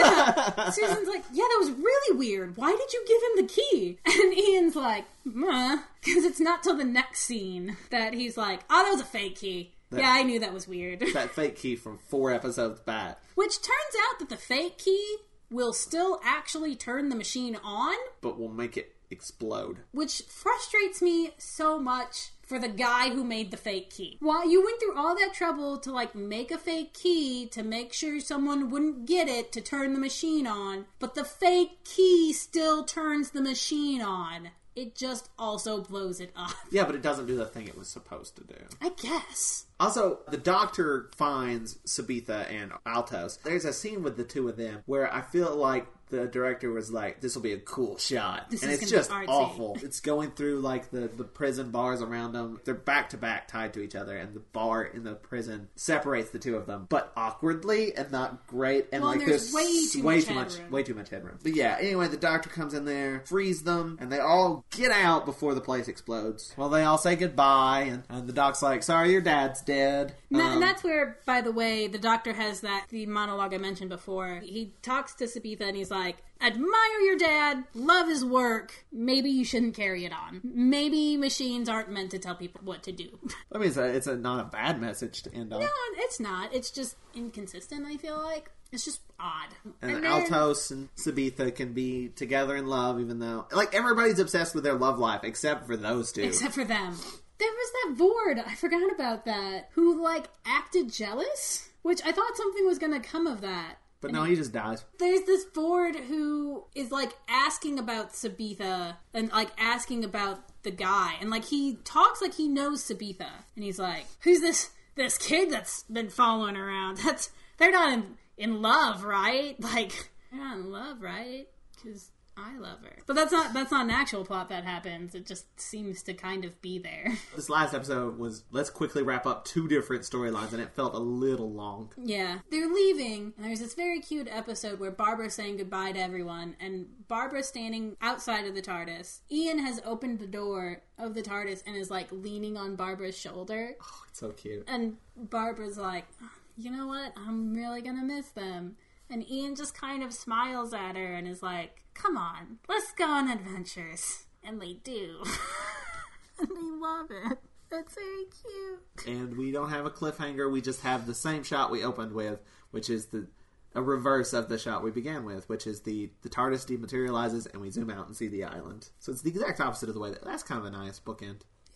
Susan's like, yeah, that was really weird. Why did you give him the key? And Ian's like, huh. Because it's not till the next scene that he's like, oh, that was a fake key. That, yeah, I knew that was weird. That fake key from four episodes back. Which turns out that the fake key will still actually turn the machine on. But will make it explode. Which frustrates me so much for the guy who made the fake key. While you went through all that trouble to, like, make a fake key to make sure someone wouldn't get it to turn the machine on, but the fake key still turns the machine on. It just also blows it up. Yeah, but it doesn't do the thing it was supposed to do. I guess. Also, the doctor finds Sabitha and Altos. There's a scene with the two of them where I feel like the director was like, this will be a cool shot. This and is it's gonna just be artsy. awful. It's going through like the, the prison bars around them. They're back to back tied to each other, and the bar in the prison separates the two of them, but awkwardly and not great. And well, like there's, there's way too way much too much headroom. way too much headroom. But yeah, anyway, the doctor comes in there, frees them, and they all get out before the place explodes. Well, they all say goodbye, and, and the doc's like, sorry, your dad's dead. No, Um, and that's where, by the way, the doctor has that, the monologue I mentioned before. He talks to Sabitha and he's like, admire your dad, love his work, maybe you shouldn't carry it on. Maybe machines aren't meant to tell people what to do. I mean, it's, a, it's a, not a bad message to end on. No, it's not. It's just inconsistent, I feel like. It's just odd. And, And then- Altos and Sabitha can be together in love, even though, like, everybody's obsessed with their love life, except for those two. Except for them. There was that Vord, I forgot about that, who, like, acted jealous? Which I thought something was going to come of that. But no, he just dies. There's this Vord who is, like, asking about Sabitha and, like, asking about the guy. And, like, he talks like he knows Sabitha. And he's like, who's this this kid that's been following around? That's, they're not in, in love, right? Like, they're not in love, right? Because I love her. But that's not that's not an actual plot that happens. It just seems to kind of be there. This last episode was, let's quickly wrap up two different storylines, and it felt a little long. Yeah. They're leaving, and there's this very cute episode where Barbara's saying goodbye to everyone, and Barbara's standing outside of the TARDIS. Ian has opened the door of the TARDIS and is, like, leaning on Barbara's shoulder. Oh, it's so cute. And Barbara's like, you know what? I'm really gonna miss them. And Ian just kind of smiles at her and is like, come on, let's go on adventures. And they do. And they love it. That's very cute. And we don't have a cliffhanger, we just have the same shot we opened with, which is the a reverse of the shot we began with, which is the, the TARDIS dematerializes and we zoom out and see the island. So it's the exact opposite of the way that, that's kind of a nice bookend. Yeah.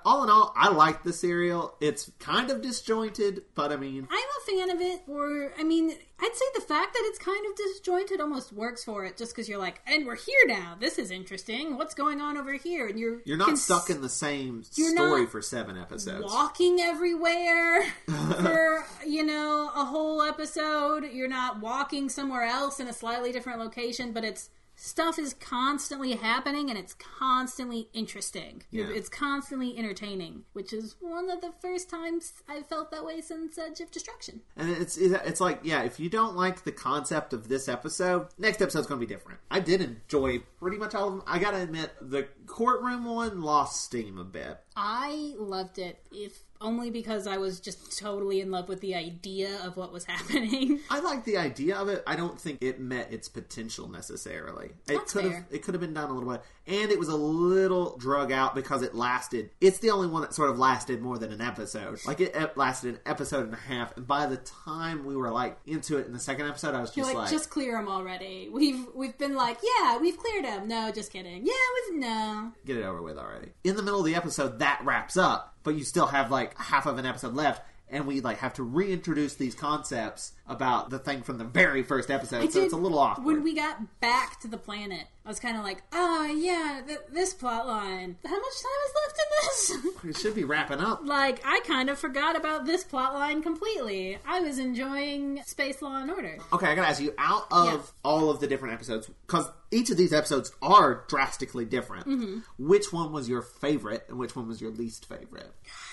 all in all, I like the serial. It's kind of disjointed, but I mean... I'm a fan of it, or, I mean, I'd say the fact that it's kind of disjointed almost works for it, just because you're like, and we're here now, this is interesting, what's going on over here? And you're... You're not cons- stuck in the same you're story for seven episodes. Walking everywhere for, you know, a whole episode. You're not walking somewhere else in a slightly different location, but it's... Stuff is constantly happening, and it's constantly interesting. Yeah. It's constantly entertaining, which is one of the first times I felt that way since Edge of Destruction. And it's it's like, yeah, if you don't like the concept of this episode, next episode's going to be different. I did enjoy pretty much all of them. I gotta admit, the courtroom one lost steam a bit. I loved it, if only because I was just totally in love with the idea of what was happening. I like the idea of it. I don't think it met its potential necessarily. It That's could have fair. it could have been done a little bit, and it was a little drug out because it lasted. It's the only one that sort of lasted more than an episode. Like it ep- lasted an episode and a half, and by the time we were like into it in the second episode, I was just You're like, like, just clear them already. We've we've been like, yeah, we've cleared them. No, just kidding. Yeah, we've no. get it over with already. In the middle of the episode, that wraps up, but you still have like half of an episode left, and we like have to reintroduce these concepts about the thing from the very first episode, I so did- it's a little awkward. When we got back to the planet, I was kind of like, oh, yeah, th- this plot line. How much time is left in this? It should be wrapping up. Like, I kind of forgot about this plot line completely. I was enjoying Space Law and Order. Okay, I gotta ask you, out of Yeah. all of the different episodes, because each of these episodes are drastically different, Mm-hmm. which one was your favorite and which one was your least favorite?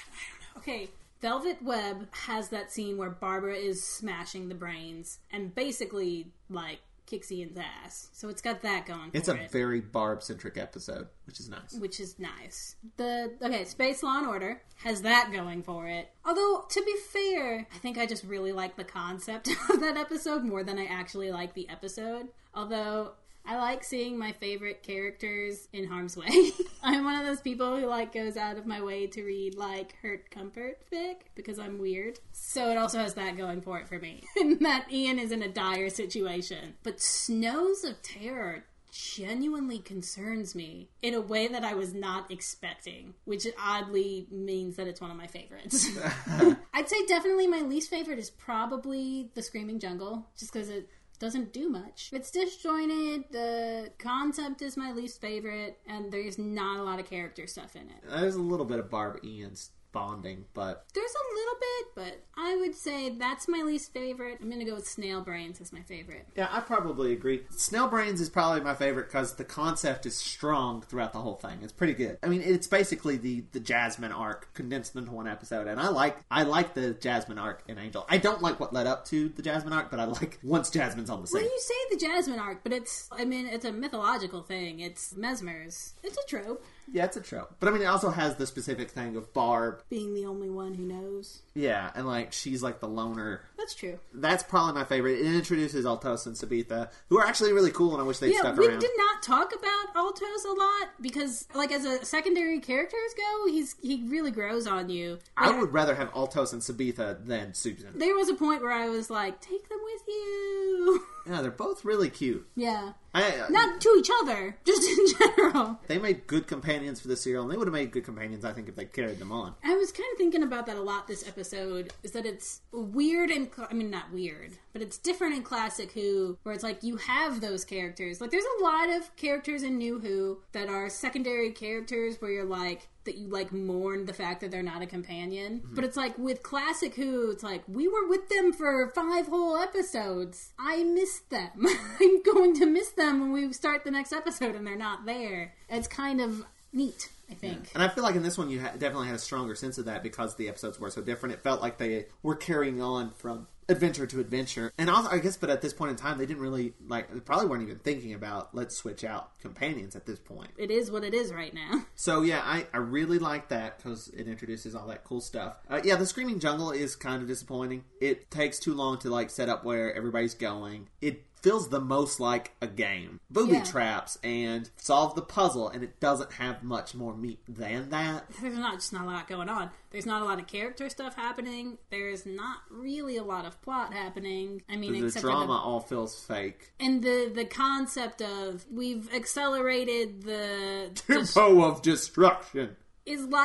Okay, Velvet Web has that scene where Barbara is smashing the brains and basically, like, kicks Ian's ass. So it's got that going for It's a it. very Barb-centric episode, which is nice. Which is nice. The okay, Space Law and Order has that going for it. Although, to be fair, I think I just really like the concept of that episode more than I actually like the episode. Although I like seeing my favorite characters in harm's way. I'm one of those people who like goes out of my way to read like hurt comfort fic because I'm weird. So it also has that going for it for me. And that Ian is in a dire situation. But Snows of Terror genuinely concerns me in a way that I was not expecting, which oddly means that it's one of my favorites. I'd say definitely my least favorite is probably The Screaming Jungle, just because it doesn't do much. It's disjointed, the concept is my least favorite, and there's not a lot of character stuff in it. There's a little bit of Barb Ian's bonding, but There's a little bit, but I would say that's my least favorite. I'm gonna go with Snail Brains as my favorite. yeah, I probably agree. Snail Brains is probably my favorite because the concept is strong throughout the whole thing. It's pretty good. I mean, it's basically the, the Jasmine arc condensed into one episode, and I like I like the Jasmine arc in Angel. I don't like what led up to the Jasmine arc, but I like once Jasmine's on the scene. Well, you say the Jasmine arc, but it's, I mean, it's a mythological thing. It's Mesmer's. It's a trope. Yeah, it's a trope. But I mean, it also has the specific thing of Barb. Being the only one who knows. Yeah, and like, she's like the loner. That's true. That's probably my favorite. It introduces Altos and Sabitha, who are actually really cool, and I wish they'd Yeah, stuck we around. did not talk about Altos a lot because, like, as a secondary characters go, he's he really grows on you. I Like, would rather have Altos and Sabitha than Susan. There was a point where I was like, take them with you. Yeah, they're both really cute. Yeah. I, Not to each other, just in general. They made good companions for the serial, and they would have made good companions, I think, if they carried them on. I was kind of thinking about that a lot this episode, is that it's weird and, cl- I mean, not weird, but it's different in Classic Who, where it's like you have those characters. Like, there's a lot of characters in New Who that are secondary characters where you're like, that you like mourn the fact that they're not a companion. Mm-hmm. But it's like with Classic Who, it's like, we were with them for five whole episodes. I missed them. I'm going to miss them when we start the next episode and they're not there. It's kind of neat, I think. Yeah. And I feel like in this one you ha- definitely had a stronger sense of that because the episodes were so different. It felt like they were carrying on from adventure to adventure. And also, I guess, but at this point in time, they didn't really, like, they probably weren't even thinking about, let's switch out companions at this point. It is what it is right now. So, yeah, I, I really like that because it introduces all that cool stuff. Uh, yeah, the Screaming Jungle is kind of disappointing. It takes too long to, like, set up where everybody's going. It feels the most like a game. Booby Yeah. traps and solve the puzzle, and it doesn't have much more meat than that. There's not just not a lot going on. There's not a lot of character stuff happening. There's not really a lot of plot happening. I mean, The except drama for the, all feels fake. and the the concept of we've accelerated the Tempo of destruction. is like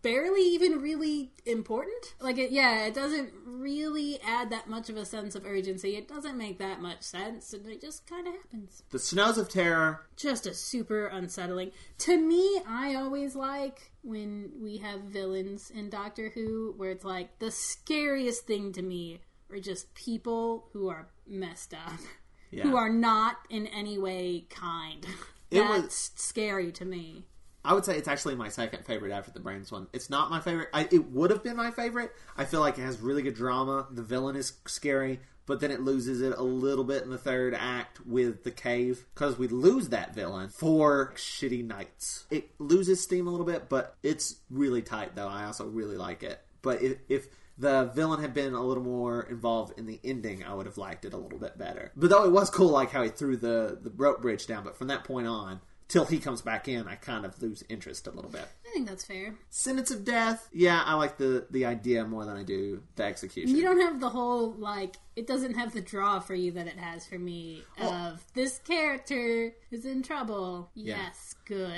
barely even really important. Like, it, yeah, it doesn't really add that much of a sense of urgency. It doesn't make that much sense, and it just kind of happens. The Snows of Terror. Just a super unsettling. To me, I always like when we have villains in Doctor Who, where it's like, the scariest thing to me are just people who are messed up. Yeah. Who are not in any way kind. It That's was scary to me. I would say it's actually my second favorite after the Brains one. It's not my favorite. I, it would have been my favorite. I feel like it has really good drama. The villain is scary, but then it loses it a little bit in the third act with the cave, because we lose that villain for shitty nights. It loses steam a little bit, but it's really tight, though. I also really like it. But if, if the villain had been a little more involved in the ending, I would have liked it a little bit better. But though it was cool, like how he threw the, the rope bridge down, but from that point on, till he comes back in, I kind of lose interest a little bit. I think that's fair. Sentence of Death, yeah, I like the, the idea more than I do the execution. You don't have the whole, like, it doesn't have the draw for you that it has for me well, of, this character is in trouble. Yeah. Yes, good.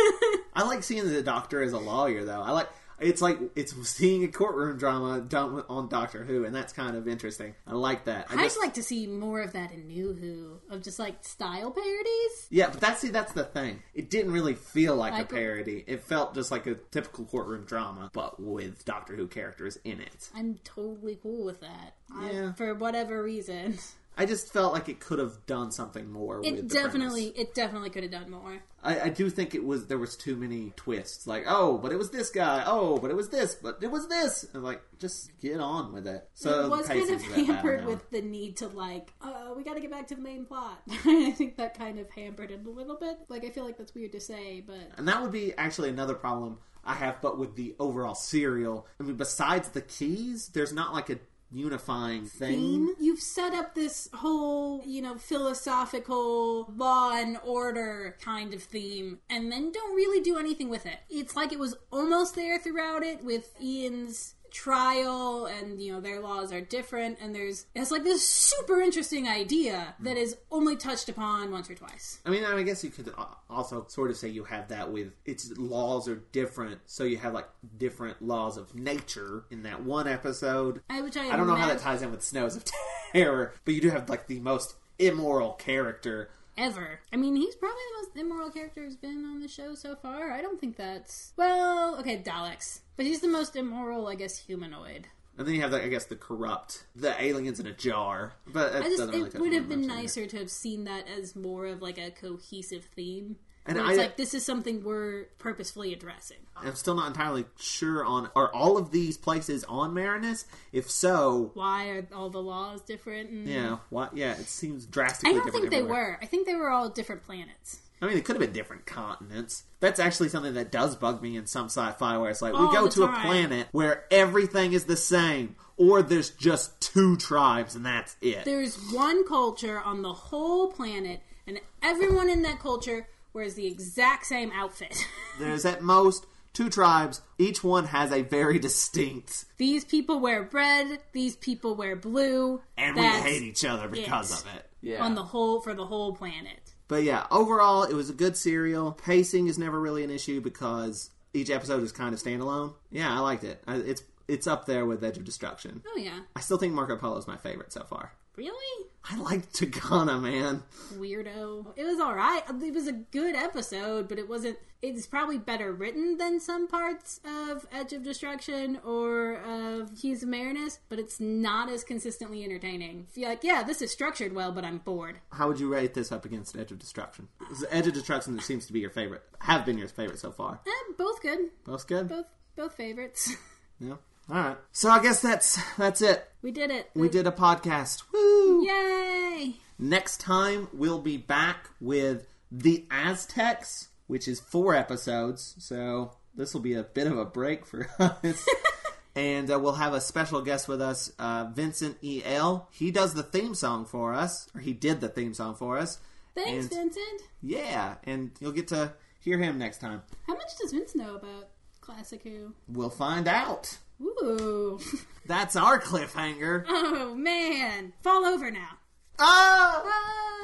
I like seeing the Doctor as a lawyer, though. I like... It's like, it's seeing a courtroom drama done on Doctor Who, and that's kind of interesting. I like that. I I'd just, like to see more of that in New Who, of just, like, style parodies. Yeah, but that's, see, that's the thing. It didn't really feel like, Like- a parody. It felt just like a typical courtroom drama, but with Doctor Who characters in it. I'm totally cool with that. Yeah. I, for whatever reason. I just felt like it could have done something more It with the definitely, premise. it definitely could have done more. I, I do think it was there was too many twists. Like, oh, but it was this guy. Oh, but it was this. But it was this. And like, just get on with it. So It was the kind of pacing's that bad hampered now. with the need to, like, uh, we gotta get back to the main plot. I think that kind of hampered it a little bit. Like, I feel like that's weird to say, but... And that would be actually another problem I have, but with the overall serial. I mean, besides the keys, there's not like a unifying thing. Theme. You've set up this whole, you know, philosophical law and order kind of theme, and then don't really do anything with it. It's like it was almost there throughout it with Ian's trial, and, you know, their laws are different, and there's it's like this super interesting idea that is only touched upon once or twice. I mean, I guess you could also sort of say you have that with its laws are different, so you have like different laws of nature in that one episode. I, which I, I don't know how imagine- that ties in with Snows of Terror, but you do have like the most immoral character ever. I mean, he's probably the most immoral character who's been on the show so far. I don't think that's... Well, okay, Daleks. But he's the most immoral, I guess, humanoid. And then you have, the, I guess, the corrupt, the aliens in a jar. But that I just, doesn't really it touch would on have much been either. nicer to have seen that as more of like a cohesive theme. And Where it's I- like, this is something we're purposefully addressing. I'm still not entirely sure on, are all of these places on Marinus? If so, Why are all the laws different? And... yeah, what? Yeah, it seems I drastically don't different think they everywhere. were. I think they were all different planets. I mean, it could have been different continents. That's actually something that does bug me in some sci-fi, where it's like, we All go the to a time. planet where everything is the same, or there's just two tribes and that's it. There's one culture on the whole planet, and everyone in that culture wears the exact same outfit. There's at most two tribes. Each one has a very distinct... These people wear red, these people wear blue. And That's we hate each other because it. of it. Yeah. On the whole, for the whole planet. But yeah, overall, it was a good serial. Pacing is never really an issue because each episode is kind of standalone. Yeah, I liked it. I- It's it's up there with Edge of Destruction. Oh yeah. I still think Marco Polo is my favorite so far. Really? I like Tagana, man. Weirdo. It was alright. It was a good episode, but it wasn't... It's probably better written than some parts of Edge of Destruction or of Keys of Marinus, but it's not as consistently entertaining. Feel like, yeah, this is structured well, but I'm bored. How would you rate this up against Edge of Destruction? This is Edge of Destruction that seems to be your favorite. Have been your favorite so far. Eh, both good. Both good? Both both favorites. Yeah. Alright. So I guess that's that's it. We did it. We did a podcast. Woo! Yay! Next time, we'll be back with The Aztecs, which is four episodes, so this will be a bit of a break for us. And uh, we'll have a special guest with us, uh, Vincent E L. He does the theme song for us, or he did the theme song for us. Thanks, And- Vincent. Yeah, and you'll get to hear him next time. How much does Vince know about Classic Who? We'll find out. Ooh. That's our cliffhanger. Oh, man. Fall over now. Ah! Ah!